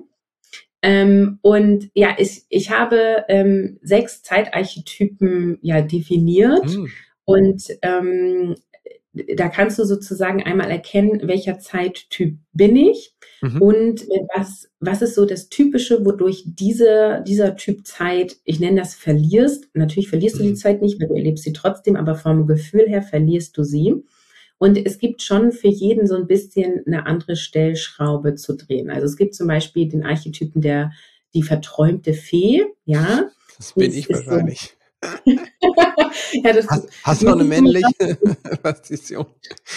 Ähm, und ja, ich, ich habe ähm, sechs Zeitarchetypen ja definiert mhm. und ähm, da kannst du sozusagen einmal erkennen, welcher Zeittyp bin ich mhm. und was, was ist so das Typische, wodurch diese, dieser Typ Zeit, ich nenne das verlierst. Natürlich verlierst mhm. du die Zeit nicht, weil du erlebst sie trotzdem, aber vom Gefühl her verlierst du sie. Und es gibt schon für jeden so ein bisschen eine andere Stellschraube zu drehen. Also es gibt zum Beispiel den Archetypen der, die verträumte Fee, ja. Das bin das ich wahrscheinlich. So, ja, das, hast hast du noch eine männliche Position?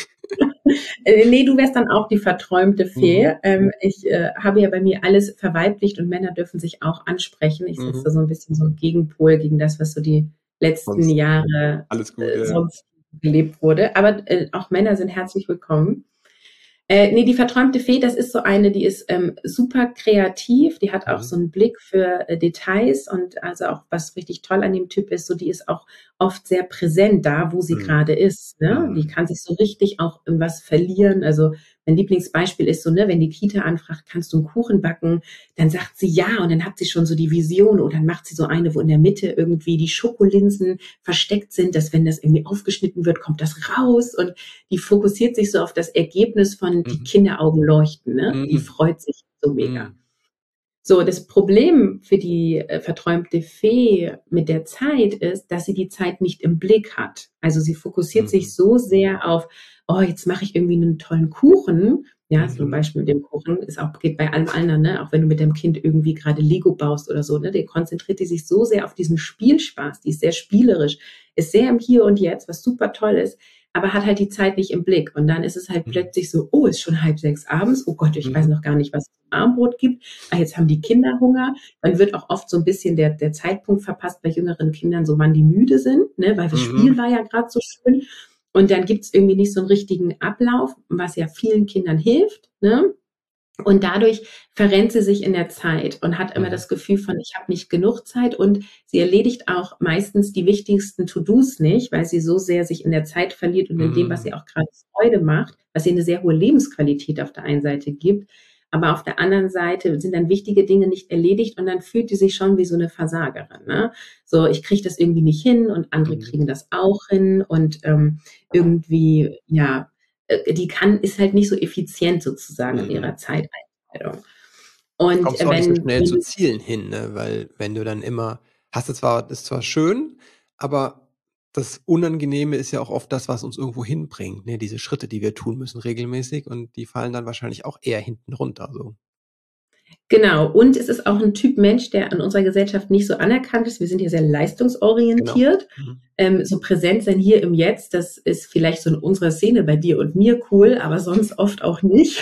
Nee, du wärst dann auch die verträumte Fee. Mhm. Ähm, ich äh, habe ja bei mir alles verweiblicht und Männer dürfen sich auch ansprechen. Ich setze mhm. da so ein bisschen so ein Gegenpol gegen das, was so die letzten sonst, Jahre alles gut, äh, ja. sonst gelebt wurde. Aber äh, auch Männer sind herzlich willkommen. Äh, nee, die verträumte Fee, das ist so eine, die ist ähm, super kreativ, die hat auch mhm. so einen Blick für äh, Details und also auch, was richtig toll an dem Typ ist, so die ist auch oft sehr präsent da, wo sie mhm. gerade ist. Ne? Mhm. Die kann sich so richtig auch in was verlieren. Also mein Lieblingsbeispiel ist so, ne, wenn die Kita anfragt, kannst du einen Kuchen backen, dann sagt sie ja und dann hat sie schon so die Vision oder dann macht sie so eine, wo in der Mitte irgendwie die Schokolinsen versteckt sind, dass wenn das irgendwie aufgeschnitten wird, kommt das raus und die fokussiert sich so auf das Ergebnis von mhm. die Kinderaugen leuchten, ne? Mhm. Die freut sich so mega. Mhm. So, das Problem für die äh, verträumte Fee mit der Zeit ist, dass sie die Zeit nicht im Blick hat. Also sie fokussiert mhm. sich so sehr auf, oh, jetzt mache ich irgendwie einen tollen Kuchen. Ja, mhm. zum Beispiel mit dem Kuchen, ist auch, geht bei allem anderen, ne? Auch wenn du mit deinem Kind irgendwie gerade Lego baust oder so, ne? Der konzentriert die sich so sehr auf diesen Spielspaß, die ist sehr spielerisch, ist sehr im Hier und Jetzt, was super toll ist, aber hat halt die Zeit nicht im Blick. Und dann ist es halt mhm. plötzlich so, oh, ist schon halb sechs abends, oh Gott, ich mhm. weiß noch gar nicht, was es im Abendbrot gibt. Ah, jetzt haben die Kinder Hunger. Dann wird auch oft so ein bisschen der, der Zeitpunkt verpasst bei jüngeren Kindern, so wann die müde sind, ne? Weil das mhm. Spiel war ja gerade so schön. Und dann gibt's irgendwie nicht so einen richtigen Ablauf, was ja vielen Kindern hilft, ne? Und dadurch verrennt sie sich in der Zeit und hat immer Mhm. das Gefühl von, ich habe nicht genug Zeit, und sie erledigt auch meistens die wichtigsten To-Dos nicht, weil sie so sehr sich in der Zeit verliert und in dem, was Mhm. ihr auch gerade Freude macht, was ihr eine sehr hohe Lebensqualität auf der einen Seite gibt. Aber auf der anderen Seite sind dann wichtige Dinge nicht erledigt und dann fühlt die sich schon wie so eine Versagerin. Ne? So, ich kriege das irgendwie nicht hin und andere Mhm. kriegen das auch hin und ähm, irgendwie, ja, äh, die kann, ist halt nicht so effizient sozusagen in Mhm. ihrer Zeiteinteilung. Du Und kommst äh, auch nicht so wenn, schnell wenn zu du, Zielen hin, ne? Weil wenn du dann immer hast du zwar ist zwar schön, aber das Unangenehme ist ja auch oft das, was uns irgendwo hinbringt, ne? Diese Schritte, die wir tun müssen regelmäßig, und die fallen dann wahrscheinlich auch eher hinten runter so. genau, und es ist auch ein Typ Mensch, der in unserer Gesellschaft nicht so anerkannt ist. Wir sind hier sehr Genau. leistungsorientiert. Mhm. Ähm, so präsent sein hier im Jetzt, das ist vielleicht so in unserer Szene bei dir und mir cool, aber sonst oft auch nicht.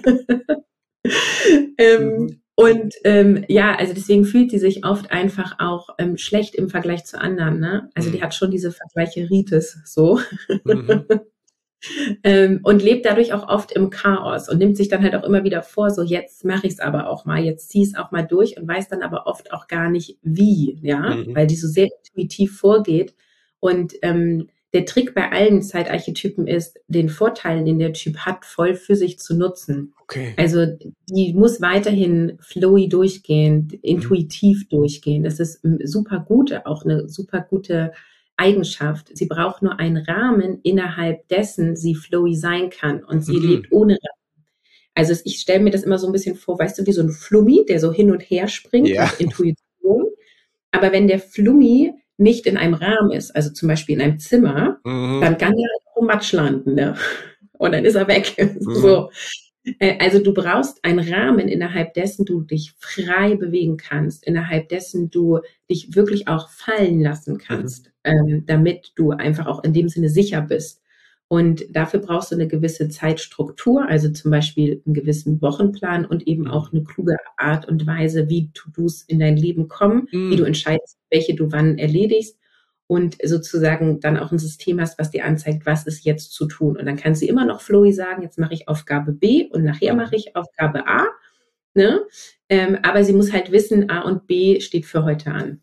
ähm, Mhm. und ähm, ja, also deswegen fühlt sie sich oft einfach auch ähm, schlecht im Vergleich zu anderen. Ne? Also die Mhm. hat schon diese Vergleicheritis so. Mhm. ähm, und lebt dadurch auch oft im Chaos und nimmt sich dann halt auch immer wieder vor, so jetzt mache ich es aber auch mal, jetzt zieh es auch mal durch, und weiß dann aber oft auch gar nicht wie, ja, Mhm. weil die so sehr intuitiv vorgeht. Und ähm, der Trick bei allen Zeitarchetypen ist, den Vorteil, den der Typ hat, voll für sich zu nutzen. Okay. Also die muss weiterhin flowy durchgehen, Mhm. intuitiv durchgehen. Das ist ähm, super gut, auch eine super gute Eigenschaft. Sie braucht nur einen Rahmen, innerhalb dessen sie flowy sein kann, und sie Mhm. lebt ohne Rahmen. Also es- ich stelle mir das immer so ein bisschen vor, weißt du, wie so ein Flummi, der so hin und her springt Ja. nach Intuition. Aber wenn der Flummi nicht in einem Rahmen ist, also zum Beispiel in einem Zimmer, Mhm. dann kann er halt im Matsch landen, ne? Und dann ist er weg. Mhm. So. Äh, Also du brauchst einen Rahmen, innerhalb dessen du dich frei bewegen kannst, innerhalb dessen du dich wirklich auch fallen lassen Mhm. kannst, ähm, damit du einfach auch in dem Sinne sicher bist. Und dafür brauchst du eine gewisse Zeitstruktur, also zum Beispiel einen gewissen Wochenplan und eben auch Mhm. eine kluge Art und Weise, wie To-Dos in dein Leben kommen, wie du Mhm. entscheidest, welche du wann erledigst, und sozusagen dann auch ein System hast, was dir anzeigt, was ist jetzt zu tun. Und dann kannst du immer noch flowy sagen, jetzt mache ich Aufgabe B und nachher Mhm. mache ich Aufgabe A. Ne? Ähm, aber sie muss halt wissen, A und B steht für heute an.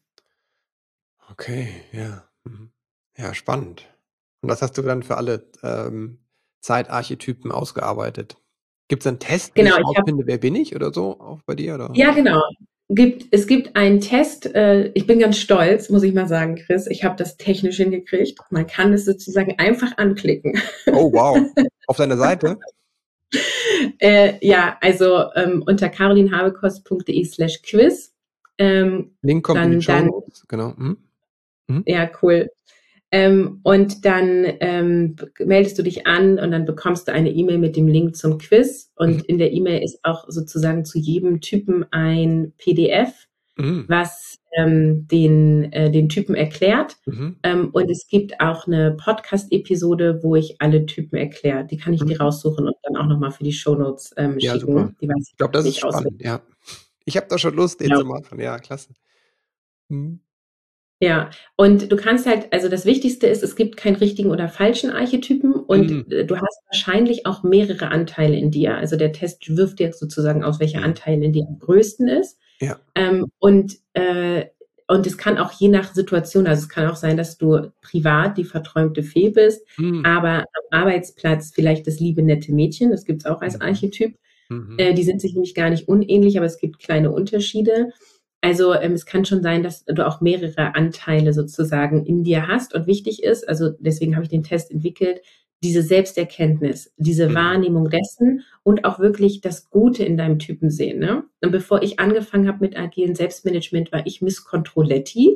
Okay, ja. Mhm. Ja, spannend. Und das hast du dann für alle ähm, Zeitarchetypen ausgearbeitet. Gibt's einen Test, wie Genau, ich ich habe, rausfinde, wer bin ich oder so, auch bei dir, oder? ja genau, gibt, es gibt einen Test, äh, ich bin ganz stolz, muss ich mal sagen, Chris, ich habe das technisch hingekriegt. Man kann es sozusagen einfach anklicken. Oh, wow. Auf deiner Seite? äh, ja, also ähm, unter carolinhabekost.de slash quiz. Ähm, Link kommt in die dann, dann, Shownotes, genau. Mhm. Mhm. ja, cool. Ähm, und dann ähm, meldest du dich an und dann bekommst du eine E-Mail mit dem Link zum Quiz. Und Mhm. in der E-Mail ist auch sozusagen zu jedem Typen ein P D F, Mhm. was ähm, den, äh, den Typen erklärt. Mhm. Ähm, und es gibt auch eine Podcast-Episode, wo ich alle Typen erkläre. Die kann ich dir Mhm. raussuchen und dann auch nochmal für die Shownotes ähm, Ja, super. schicken. Die weiß Ich glaube, das ich ist nicht auswendig. spannend, ja. Ich habe da schon Lust, den Ja. zu machen. Ja, klasse. Mhm. Ja, und du kannst halt, also das Wichtigste ist, es gibt keinen richtigen oder falschen Archetypen, und Mhm. äh, du hast wahrscheinlich auch mehrere Anteile in dir. Also der Test wirft dir sozusagen aus, welcher Mhm. Anteil in dir am größten ist. Ja. Ähm, und, äh, und es kann auch je nach Situation, also es kann auch sein, dass du privat die verträumte Fee bist, Mhm. aber am Arbeitsplatz vielleicht das liebe, nette Mädchen, das gibt's auch als Mhm. Archetyp. Mhm. Äh, die sind sich nämlich gar nicht unähnlich, aber es gibt kleine Unterschiede. Also ähm, es kann schon sein, dass du auch mehrere Anteile sozusagen in dir hast. Und wichtig ist, also deswegen habe ich den Test entwickelt, diese Selbsterkenntnis, diese Mhm. Wahrnehmung dessen und auch wirklich das Gute in deinem Typen sehen. Ne? Und bevor ich angefangen habe mit agilen Selbstmanagement, war ich Miss Controletti.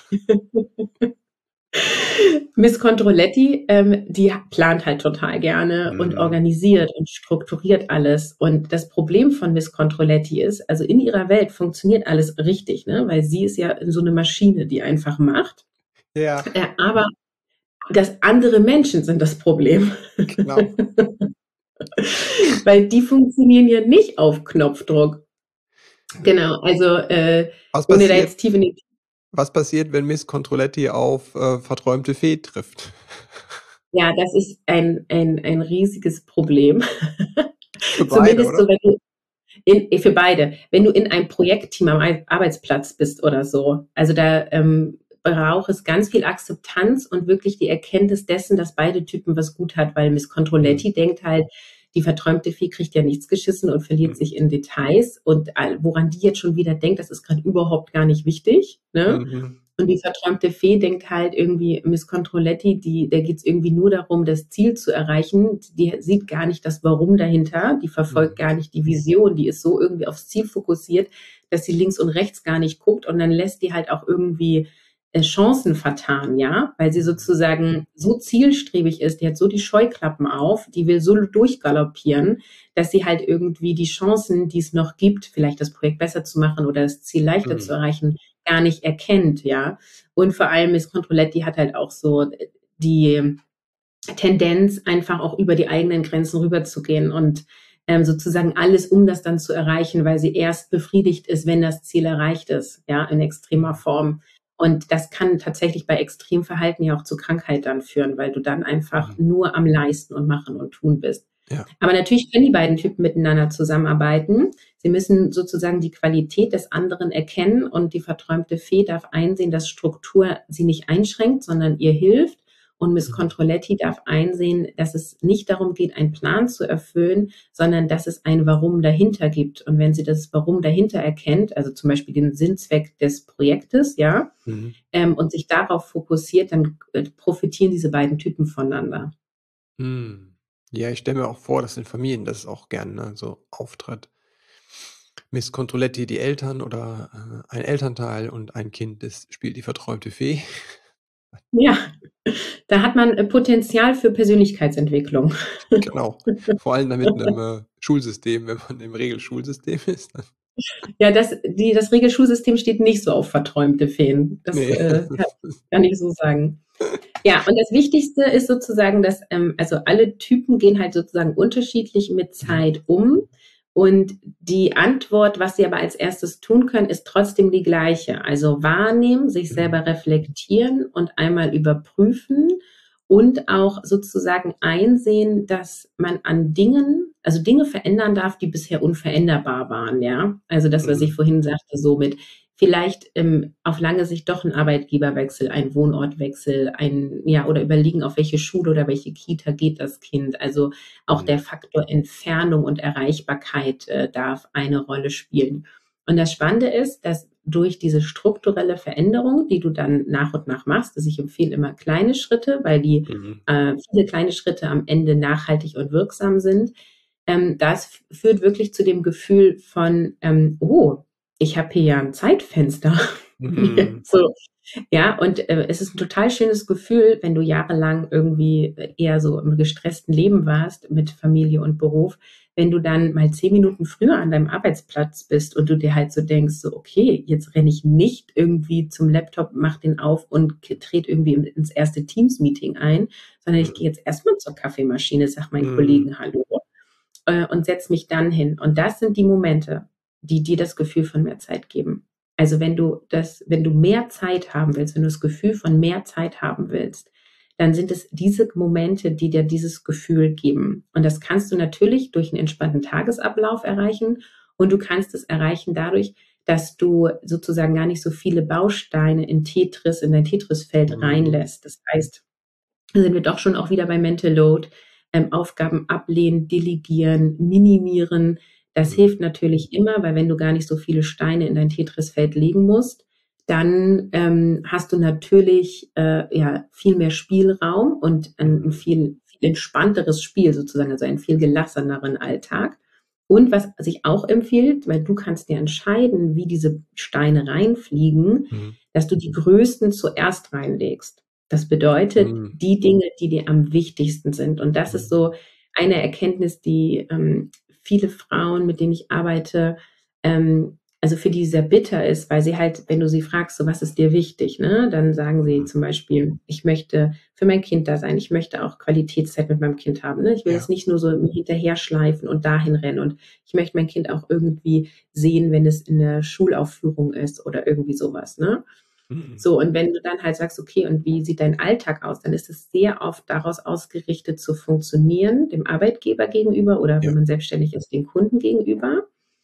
Miss Controletti, ähm, die plant halt total gerne und Mhm. organisiert und strukturiert alles. Und das Problem von Miss Controletti ist, also in ihrer Welt funktioniert alles richtig, ne? Weil sie ist ja so eine Maschine, die einfach macht. Ja, Äh, aber das andere Menschen sind das Problem. genau. Weil die funktionieren ja nicht auf Knopfdruck. Genau, also äh, Was ohne da passiert jetzt tief in die was passiert, wenn Miss Controletti auf äh, verträumte Fee trifft? Ja, das ist ein, ein, ein riesiges Problem. Für beide, Zumindest oder? so, wenn du in, für beide. Wenn du in einem Projektteam am Arbeitsplatz bist oder so, also da ähm, braucht es ganz viel Akzeptanz und wirklich die Erkenntnis dessen, dass beide Typen was gut hat, weil Miss Controletti mhm. denkt halt, die verträumte Fee kriegt ja nichts geschissen und verliert mhm. sich in Details und woran die jetzt schon wieder denkt, das ist gerade überhaupt gar nicht wichtig, ne? Mhm. Und die verträumte Fee denkt halt irgendwie, Miss Controletti, die, der geht es irgendwie nur darum, das Ziel zu erreichen. Die sieht gar nicht das Warum dahinter, die verfolgt mhm. gar nicht die Vision, die ist so irgendwie aufs Ziel fokussiert, dass sie links und rechts gar nicht guckt und dann lässt die halt auch irgendwie äh, Chancen vertan, ja, weil sie sozusagen so zielstrebig ist, die hat so die Scheuklappen auf, die will so durchgaloppieren, dass sie halt irgendwie die Chancen, die es noch gibt, vielleicht das Projekt besser zu machen oder das Ziel leichter mhm. zu erreichen, gar nicht erkennt, ja. Und vor allem Miss Controletti hat halt auch so die Tendenz, einfach auch über die eigenen Grenzen rüberzugehen und ähm, sozusagen alles, um das dann zu erreichen, weil sie erst befriedigt ist, wenn das Ziel erreicht ist, ja, in extremer Form. Und das kann tatsächlich bei Extremverhalten ja auch zu Krankheit dann führen, weil du dann einfach mhm. nur am Leisten und Machen und Tun bist. Ja. Aber natürlich können die beiden Typen miteinander zusammenarbeiten. Sie müssen sozusagen die Qualität des anderen erkennen und die verträumte Fee darf einsehen, dass Struktur sie nicht einschränkt, sondern ihr hilft. Und Miss Controletti darf einsehen, dass es nicht darum geht, einen Plan zu erfüllen, sondern dass es ein Warum dahinter gibt. Und wenn sie das Warum dahinter erkennt, also zum Beispiel den Sinnzweck des Projektes, ja, mhm. ähm, und sich darauf fokussiert, dann äh, profitieren diese beiden Typen voneinander. Mhm. Ja, ich stelle mir auch vor, dass in Familien das auch gerne ne, so auftritt. Miss Controletti die Eltern oder äh, ein Elternteil und ein Kind, das spielt die verträumte Fee. Ja, da hat man äh, Potenzial für Persönlichkeitsentwicklung. Genau, vor allem mit einem äh, Schulsystem, wenn man im Regelschulsystem ist. Ja, das, die, das Regelschulsystem steht nicht so auf verträumte Feen. Das nee. äh, kann, kann ich so sagen. Ja, und das Wichtigste ist sozusagen, dass ähm, also alle Typen gehen halt sozusagen unterschiedlich mit Zeit um. Und die Antwort, was sie aber als erstes tun können, ist trotzdem die gleiche. Also wahrnehmen, sich selber reflektieren und einmal überprüfen und auch sozusagen einsehen, dass man an Dingen, also Dinge verändern darf, die bisher unveränderbar waren, ja. Also das, was ich vorhin sagte, so mit vielleicht ähm, auf lange Sicht doch ein Arbeitgeberwechsel, ein Wohnortwechsel, ein, ja, oder überlegen, auf welche Schule oder welche Kita geht das Kind. Also auch der Faktor Entfernung und Erreichbarkeit äh, darf eine Rolle spielen. Und das Spannende ist, dass durch diese strukturelle Veränderung, die du dann nach und nach machst, dass ich empfehle immer kleine Schritte, weil die mhm. äh, viele kleine Schritte am Ende nachhaltig und wirksam sind, ähm, das führt wirklich zu dem Gefühl von, ähm, oh, ich habe hier ja ein Zeitfenster. Mhm. So, ja, und äh, es ist ein total schönes Gefühl, wenn du jahrelang irgendwie eher so im gestressten Leben warst mit Familie und Beruf, wenn du dann mal zehn Minuten früher an deinem Arbeitsplatz bist und du dir halt so denkst, so okay, jetzt renne ich nicht irgendwie zum Laptop, mach den auf und trete irgendwie ins erste Teams-Meeting ein, sondern ich gehe jetzt erstmal zur Kaffeemaschine, sag meinen mhm. Kollegen Hallo äh, und setz mich dann hin. Und das sind die Momente, die dir das Gefühl von mehr Zeit geben. Also wenn du das, wenn du mehr Zeit haben willst, wenn du das Gefühl von mehr Zeit haben willst, dann sind es diese Momente, die dir dieses Gefühl geben. Und das kannst du natürlich durch einen entspannten Tagesablauf erreichen und du kannst es erreichen dadurch, dass du sozusagen gar nicht so viele Bausteine in Tetris, in dein Tetris-Feld mhm. reinlässt. Das heißt, da sind wir doch schon auch wieder bei Mental Load, ähm, Aufgaben ablehnen, delegieren, minimieren. Das hilft natürlich immer, weil wenn du gar nicht so viele Steine in dein Tetris-Feld legen musst, dann ähm, hast du natürlich äh, ja, viel mehr Spielraum und ein, ein viel, viel entspannteres Spiel sozusagen, also einen viel gelasseneren Alltag. Und was sich auch empfiehlt, weil du kannst dir entscheiden, wie diese Steine reinfliegen, mhm. dass du die größten zuerst reinlegst. Das bedeutet, mhm. die Dinge, die dir am wichtigsten sind. Und das mhm. ist so eine Erkenntnis, die ähm, viele Frauen, mit denen ich arbeite, ähm, also für die sehr bitter ist, weil sie halt, wenn du sie fragst, so was ist dir wichtig, ne, dann sagen sie zum Beispiel, ich möchte für mein Kind da sein, ich möchte auch Qualitätszeit mit meinem Kind haben, ne? Ich will ja. jetzt nicht nur so hinterher schleifen und dahin rennen und ich möchte mein Kind auch irgendwie sehen, wenn es in der Schulaufführung ist oder irgendwie sowas, ne? Mhm. So, und wenn du dann halt sagst, okay, und wie sieht dein Alltag aus, dann ist es sehr oft daraus ausgerichtet zu funktionieren, dem Arbeitgeber gegenüber oder ja. wenn man selbstständig ist, den Kunden gegenüber.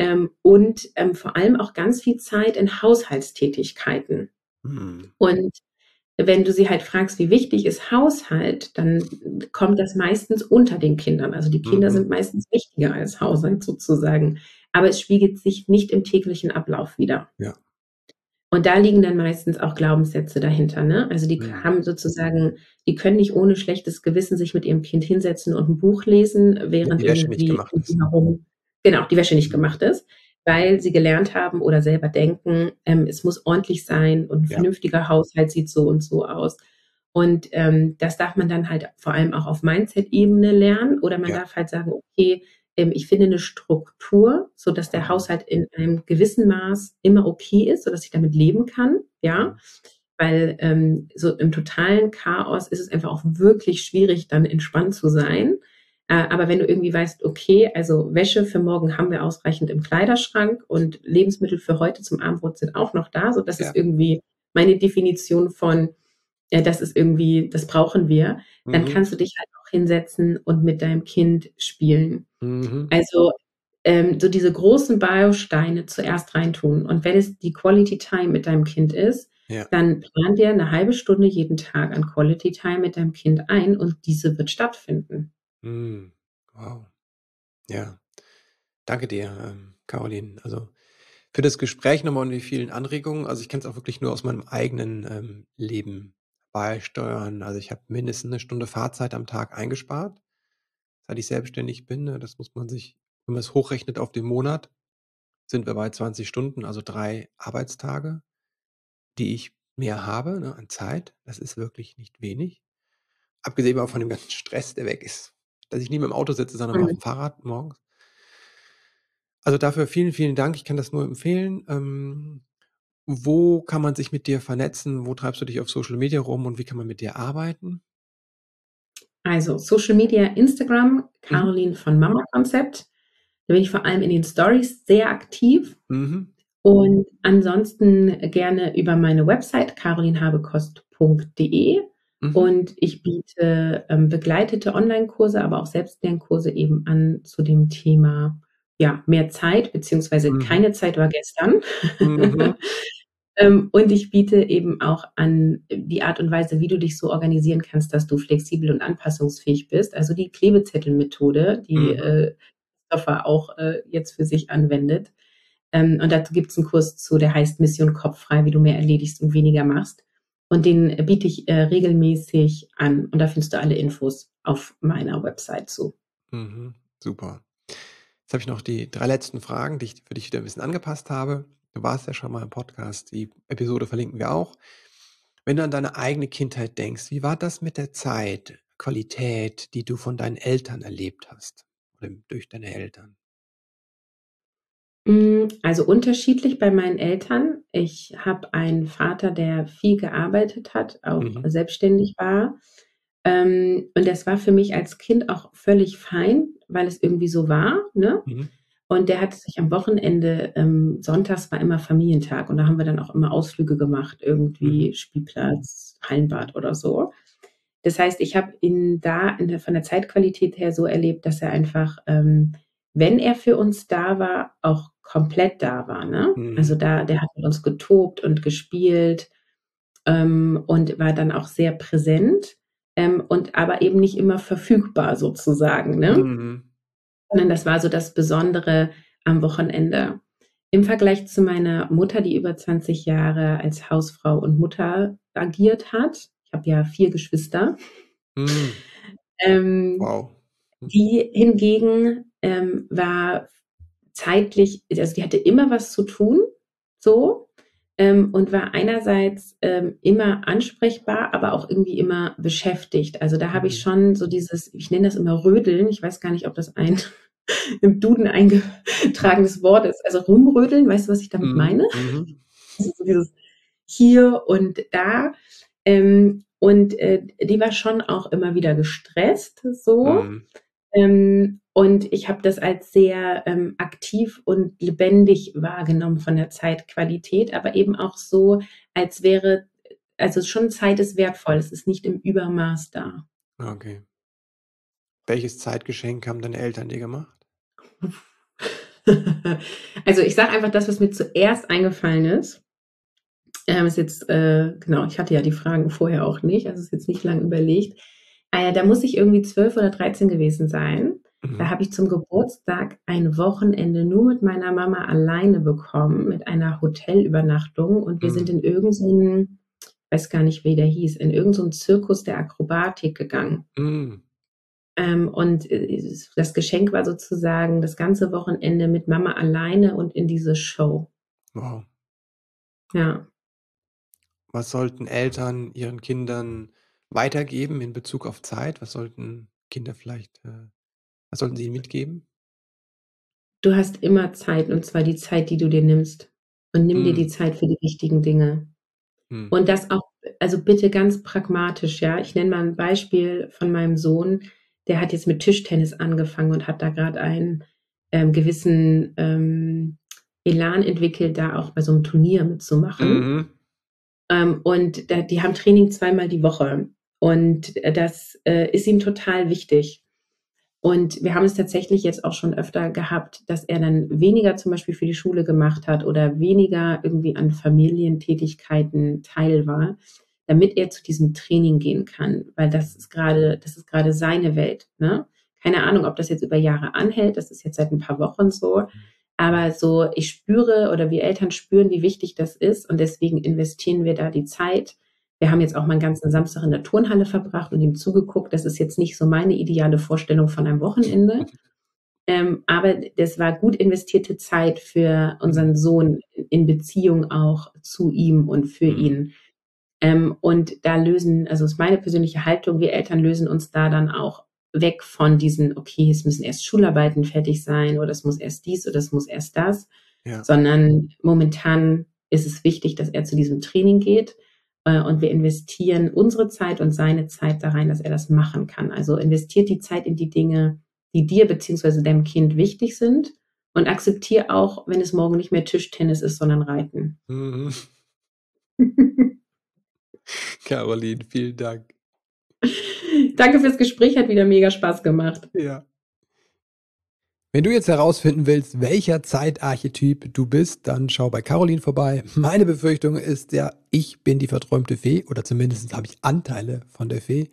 ähm, und ähm, vor allem auch ganz viel Zeit in Haushaltstätigkeiten. Mhm. Und wenn du sie halt fragst, wie wichtig ist Haushalt, dann kommt das meistens unter den Kindern. Also die Kinder Mhm. sind meistens wichtiger als Haushalt sozusagen. Aber es spiegelt sich nicht im täglichen Ablauf wider. Ja. Und da liegen dann meistens auch Glaubenssätze dahinter, ne? Also die Mhm. haben sozusagen, die können nicht ohne schlechtes Gewissen sich mit ihrem Kind hinsetzen und ein Buch lesen, Wenn während die Wäsche nicht irgendwie gemacht um ist. sie herum genau, die Wäsche nicht Mhm. gemacht ist, weil sie gelernt haben oder selber denken, ähm, es muss ordentlich sein und 'n Ja. vernünftiger Haushalt sieht so und so aus. Und, ähm, das darf man dann halt vor allem auch auf Mindset-Ebene lernen oder man Ja. darf halt sagen: „Okay, ähm, ich finde 'ne Struktur, sodass der Mhm. Haushalt in einem gewissen Maß immer okay ist, sodass ich damit leben kann“, ja? Mhm. Weil, ähm, so im totalen Chaos ist es einfach auch wirklich schwierig, dann entspannt zu sein. Äh, aber wenn du irgendwie weißt, okay, also Wäsche für morgen haben wir ausreichend im Kleiderschrank und Lebensmittel für heute zum Abendbrot sind auch noch da, so das Ja. ist irgendwie meine Definition von, äh, das ist irgendwie das brauchen wir, dann Mhm. kannst du dich halt auch hinsetzen und mit deinem Kind spielen. Mhm. Also, ähm, so diese großen Bausteine zuerst reintun. Und wenn es die Quality Time mit deinem Kind ist, Ja. dann plan dir 'ne halbe Stunde jeden Tag an Quality Time mit deinem Kind ein und diese wird stattfinden. Mhm. Wow. Ja. Danke dir, ähm, Caroline. Also, für das Gespräch noch mal und die vielen Anregungen. Also, ich kann's auch wirklich nur aus meinem eigenen, ähm, Leben beisteuern. Also, ich habe mindestens 'ne Stunde Fahrzeit am Tag eingespart, seit ich selbstständig bin, ne? Das muss man sich wenn man's hochrechnet auf den Monat, sind wir bei zwanzig Stunden, also drei Arbeitstage, die ich mehr habe, ne, an Zeit. Das ist wirklich nicht wenig. Abgesehen mal von dem ganzen Stress, der weg ist, dass ich nicht mehr im Auto sitze, sondern Mhm. aufm Fahrrad morgens. Also, dafür vielen, vielen Dank. Ich kann das nur empfehlen. Ähm, wo kann man sich mit dir vernetzen? Wo treibst du dich auf Social Media rum und wie kann man mit dir arbeiten? Also, Social Media, Instagram, Mhm. Caroline von Mama Konzept. Da bin ich vor allem in den Stories sehr aktiv. Mhm. Und ansonsten gerne über meine Website carolinhabekost punkt de. Mhm. Und ich biete, ähm, begleitete Onlinekurse, aber auch Selbstlernkurse eben an zu dem Thema, ja, mehr Zeit beziehungsweise Mhm. keine Zeit war gestern. Mhm. Ähm, und ich biete eben auch an die Art und Weise, wie du dich so organisieren kannst, dass du flexibel und anpassungsfähig bist. Also, die Klebezettel-Methode, die, Mhm. äh, Christopher auch, äh, jetzt für sich anwendet. Ähm, und dazu gibt's 'n Kurs zu, der heißt „Mission kopffrei“, wie du mehr erledigst und weniger machst. Und den biete ich, äh, regelmäßig an. Und da findest du alle Infos auf meiner Website zu. Mhm. Super. Jetzt habe ich noch die drei letzten Fragen, die ich für dich wieder 'n bisschen angepasst habe. Du warst ja schon mal im Podcast. Die Episode verlinken wir auch. Wenn du an deine eigene Kindheit denkst, wie war das mit der Zeit, Qualität, die du von deinen Eltern erlebt hast oder durch deine Eltern? Hm, also unterschiedlich bei meinen Eltern. Ich habe einen Vater, der viel gearbeitet hat, auch Mhm. selbstständig war. Ähm, und das war für mich als Kind auch völlig fein, weil es irgendwie so war, ne? Mhm. Und der hat sich am Wochenende ähm, sonntags war immer Familientag und da haben wir dann auch immer Ausflüge gemacht, Mhm. irgendwie Spielplatz, Hallenbad oder so. Das heißt, ich habe ihn da in der von der Zeitqualität her so erlebt, dass er einfach, ähm, wenn er für uns da war, auch komplett da war, ne? Also, Mhm. da der hat mit uns getobt und gespielt, ähm, und war dann auch sehr präsent, ähm, und aber eben nicht immer verfügbar sozusagen, ne? Mhm. Sondern das war so das Besondere am Wochenende. Im Vergleich zu meiner Mutter, die über zwanzig Jahre als Hausfrau und Mutter agiert hat ich habe ja vier Geschwister. Mhm. Ähm, Wow. Hm. die hingegen, ähm, war zeitlich also, die hatte immer was zu tun, so, ähm, und war einerseits, ähm, immer ansprechbar, aber auch irgendwie immer beschäftigt. Also, da habe ich Mhm. schon so dieses ich nenne das immer Rödeln. Ich weiß gar nicht, ob das ein im Duden eingetragenes Wort ist. Also, rumrödeln, weißt du, was ich damit Mhm. meine? Mhm. Das ist so dieses hier und da. Ähm, und, äh, die war schon auch immer wieder gestresst so. Mhm. Ähm, und ich habe das als sehr, ähm, aktiv und lebendig wahrgenommen von der Zeitqualität, aber eben auch so, als wäre also, schon Zeit ist wertvoll. Es ist nicht im Übermaß da. Okay. Welches Zeitgeschenk haben deine Eltern dir gemacht? Also ich sage einfach das, was mir zuerst eingefallen ist. Ähm, ist jetzt, äh, genau, ich hatte ja die Fragen vorher auch nicht, also ist jetzt nicht lang überlegt. Äh, da muss ich irgendwie zwölf oder dreizehn gewesen sein. Mhm. Da habe ich zum Geburtstag ein Wochenende nur mit meiner Mama alleine bekommen, mit einer Hotelübernachtung. Und wir mhm. sind in irgendeinen, weiß gar nicht, wie der hieß, in irgendeinen Zirkus der Akrobatik gegangen. Mhm. Ähm, und äh, das Geschenk war sozusagen das ganze Wochenende mit Mama alleine und in diese Show. Wow. Ja. Was sollten Eltern ihren Kindern weitergeben in Bezug auf Zeit? Was sollten Kinder vielleicht, äh, was sollten sie ihnen mitgeben? Du hast immer Zeit, und zwar die Zeit, die du dir nimmst. Und nimm hm. dir die Zeit für die wichtigen Dinge. Hm. Und das auch, also bitte ganz pragmatisch, ja. Ich nenne mal ein Beispiel von meinem Sohn, der hat jetzt mit Tischtennis angefangen und hat da gerade einen ähm, gewissen ähm, Elan entwickelt, da auch bei so einem Turnier mitzumachen. Mhm. Ähm, und da, die haben Training zweimal die Woche. Und das äh, ist ihm total wichtig. Und wir haben es tatsächlich jetzt auch schon öfter gehabt, dass er dann weniger zum Beispiel für die Schule gemacht hat oder weniger irgendwie an Familientätigkeiten teil war, damit er zu diesem Training gehen kann. Weil das ist gerade, das ist gerade seine Welt, ne? Keine Ahnung, ob das jetzt über Jahre anhält. Das ist jetzt seit ein paar Wochen so. Aber so, ich spüre oder wir Eltern spüren, wie wichtig das ist. Und deswegen investieren wir da die Zeit. Wir haben jetzt auch mal einen ganzen Samstag in der Turnhalle verbracht und ihm zugeguckt. Das ist jetzt nicht so meine ideale Vorstellung von einem Wochenende. Ähm, aber das war gut investierte Zeit für unseren Sohn in Beziehung auch zu ihm und für ihn. Ähm, und da lösen, also ist meine persönliche Haltung, wir Eltern lösen uns da dann auch weg von diesen, okay, es müssen erst Schularbeiten fertig sein oder es muss erst dies oder es muss erst das, ja. Sondern momentan ist es wichtig, dass er zu diesem Training geht äh, und wir investieren unsere Zeit und seine Zeit da rein, dass er das machen kann. Also investiert die Zeit in die Dinge, die dir bzw. deinem Kind wichtig sind und akzeptier auch, wenn es morgen nicht mehr Tischtennis ist, sondern Reiten. Mhm. Caroline, vielen Dank. Danke fürs Gespräch, hat wieder mega Spaß gemacht. Ja. Wenn du jetzt herausfinden willst, welcher Zeitarchetyp du bist, dann schau bei Caroline vorbei. Meine Befürchtung ist ja, ich bin die verträumte Fee oder zumindest habe ich Anteile von der Fee.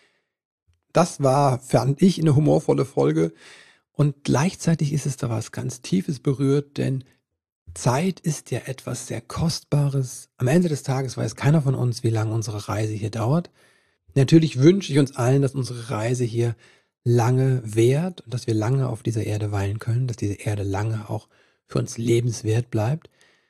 Das war, fand ich, eine humorvolle Folge und gleichzeitig ist es da was ganz Tiefes berührt, denn Zeit ist ja etwas sehr Kostbares. Am Ende des Tages weiß keiner von uns, wie lange unsere Reise hier dauert. Natürlich wünsche ich uns allen, dass unsere Reise hier lange währt und dass wir lange auf dieser Erde weilen können, dass diese Erde lange auch für uns lebenswert bleibt.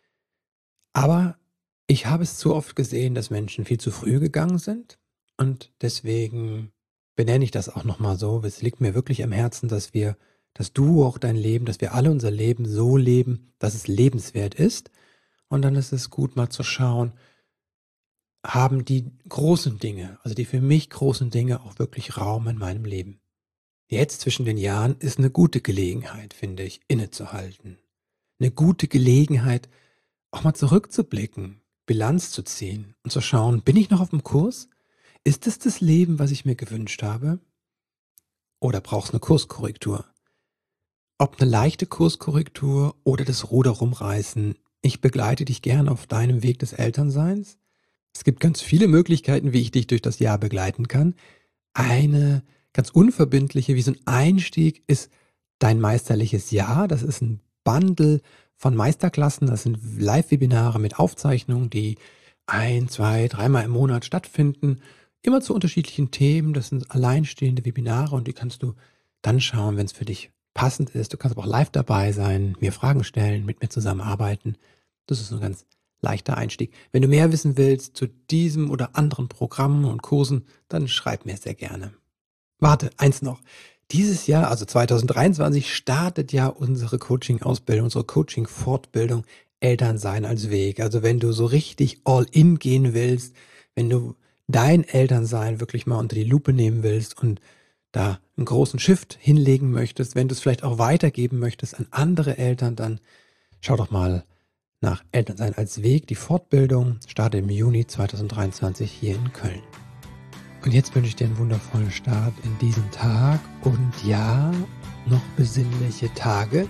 Aber ich habe es zu oft gesehen, dass Menschen viel zu früh gegangen sind und deswegen benenne ich das auch nochmal so. Es liegt mir wirklich am Herzen, dass wir, dass du auch dein Leben, dass wir alle unser Leben so leben, dass es lebenswert ist. Und dann ist es gut, mal zu schauen, haben die großen Dinge, also die für mich großen Dinge auch wirklich Raum in meinem Leben. Jetzt zwischen den Jahren ist eine gute Gelegenheit, finde ich, innezuhalten. Eine gute Gelegenheit, auch mal zurückzublicken, Bilanz zu ziehen und zu schauen, bin ich noch auf dem Kurs? Ist es das Leben, was ich mir gewünscht habe? Oder brauchst du eine Kurskorrektur? Ob eine leichte Kurskorrektur oder das Ruder rumreißen, ich begleite dich gern auf deinem Weg des Elternseins. Es gibt ganz viele Möglichkeiten, wie ich dich durch das Jahr begleiten kann. Eine ganz unverbindliche, wie so ein Einstieg, ist dein meisterliches Jahr. Das ist ein Bundle von Meisterklassen. Das sind Live-Webinare mit Aufzeichnungen, die ein, zwei, dreimal im Monat stattfinden. Immer zu unterschiedlichen Themen. Das sind alleinstehende Webinare und die kannst du dann schauen, wenn es für dich passend ist. Du kannst aber auch live dabei sein, mir Fragen stellen, mit mir zusammenarbeiten. Das ist ein ganz leichter Einstieg. Wenn du mehr wissen willst zu diesem oder anderen Programmen und Kursen, dann schreib mir sehr gerne. Warte, eins noch. Dieses Jahr, also zwanzig dreiundzwanzig, startet ja unsere Coaching-Ausbildung, unsere Coaching-Fortbildung Elternsein als Weg. Also wenn du so richtig all in gehen willst, wenn du dein Elternsein wirklich mal unter die Lupe nehmen willst und da einen großen Shift hinlegen möchtest, wenn du es vielleicht auch weitergeben möchtest an andere Eltern, dann schau doch mal nach Elternsein als Weg. Die Fortbildung startet im Juni zwanzig dreiundzwanzig hier in Köln. Und jetzt wünsche ich dir einen wundervollen Start in diesen Tag und ja, noch besinnliche Tage.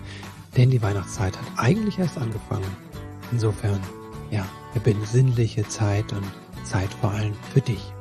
denn die Weihnachtszeit hat eigentlich erst angefangen. Insofern, ja, eine besinnliche Zeit und Zeit vor allem für dich.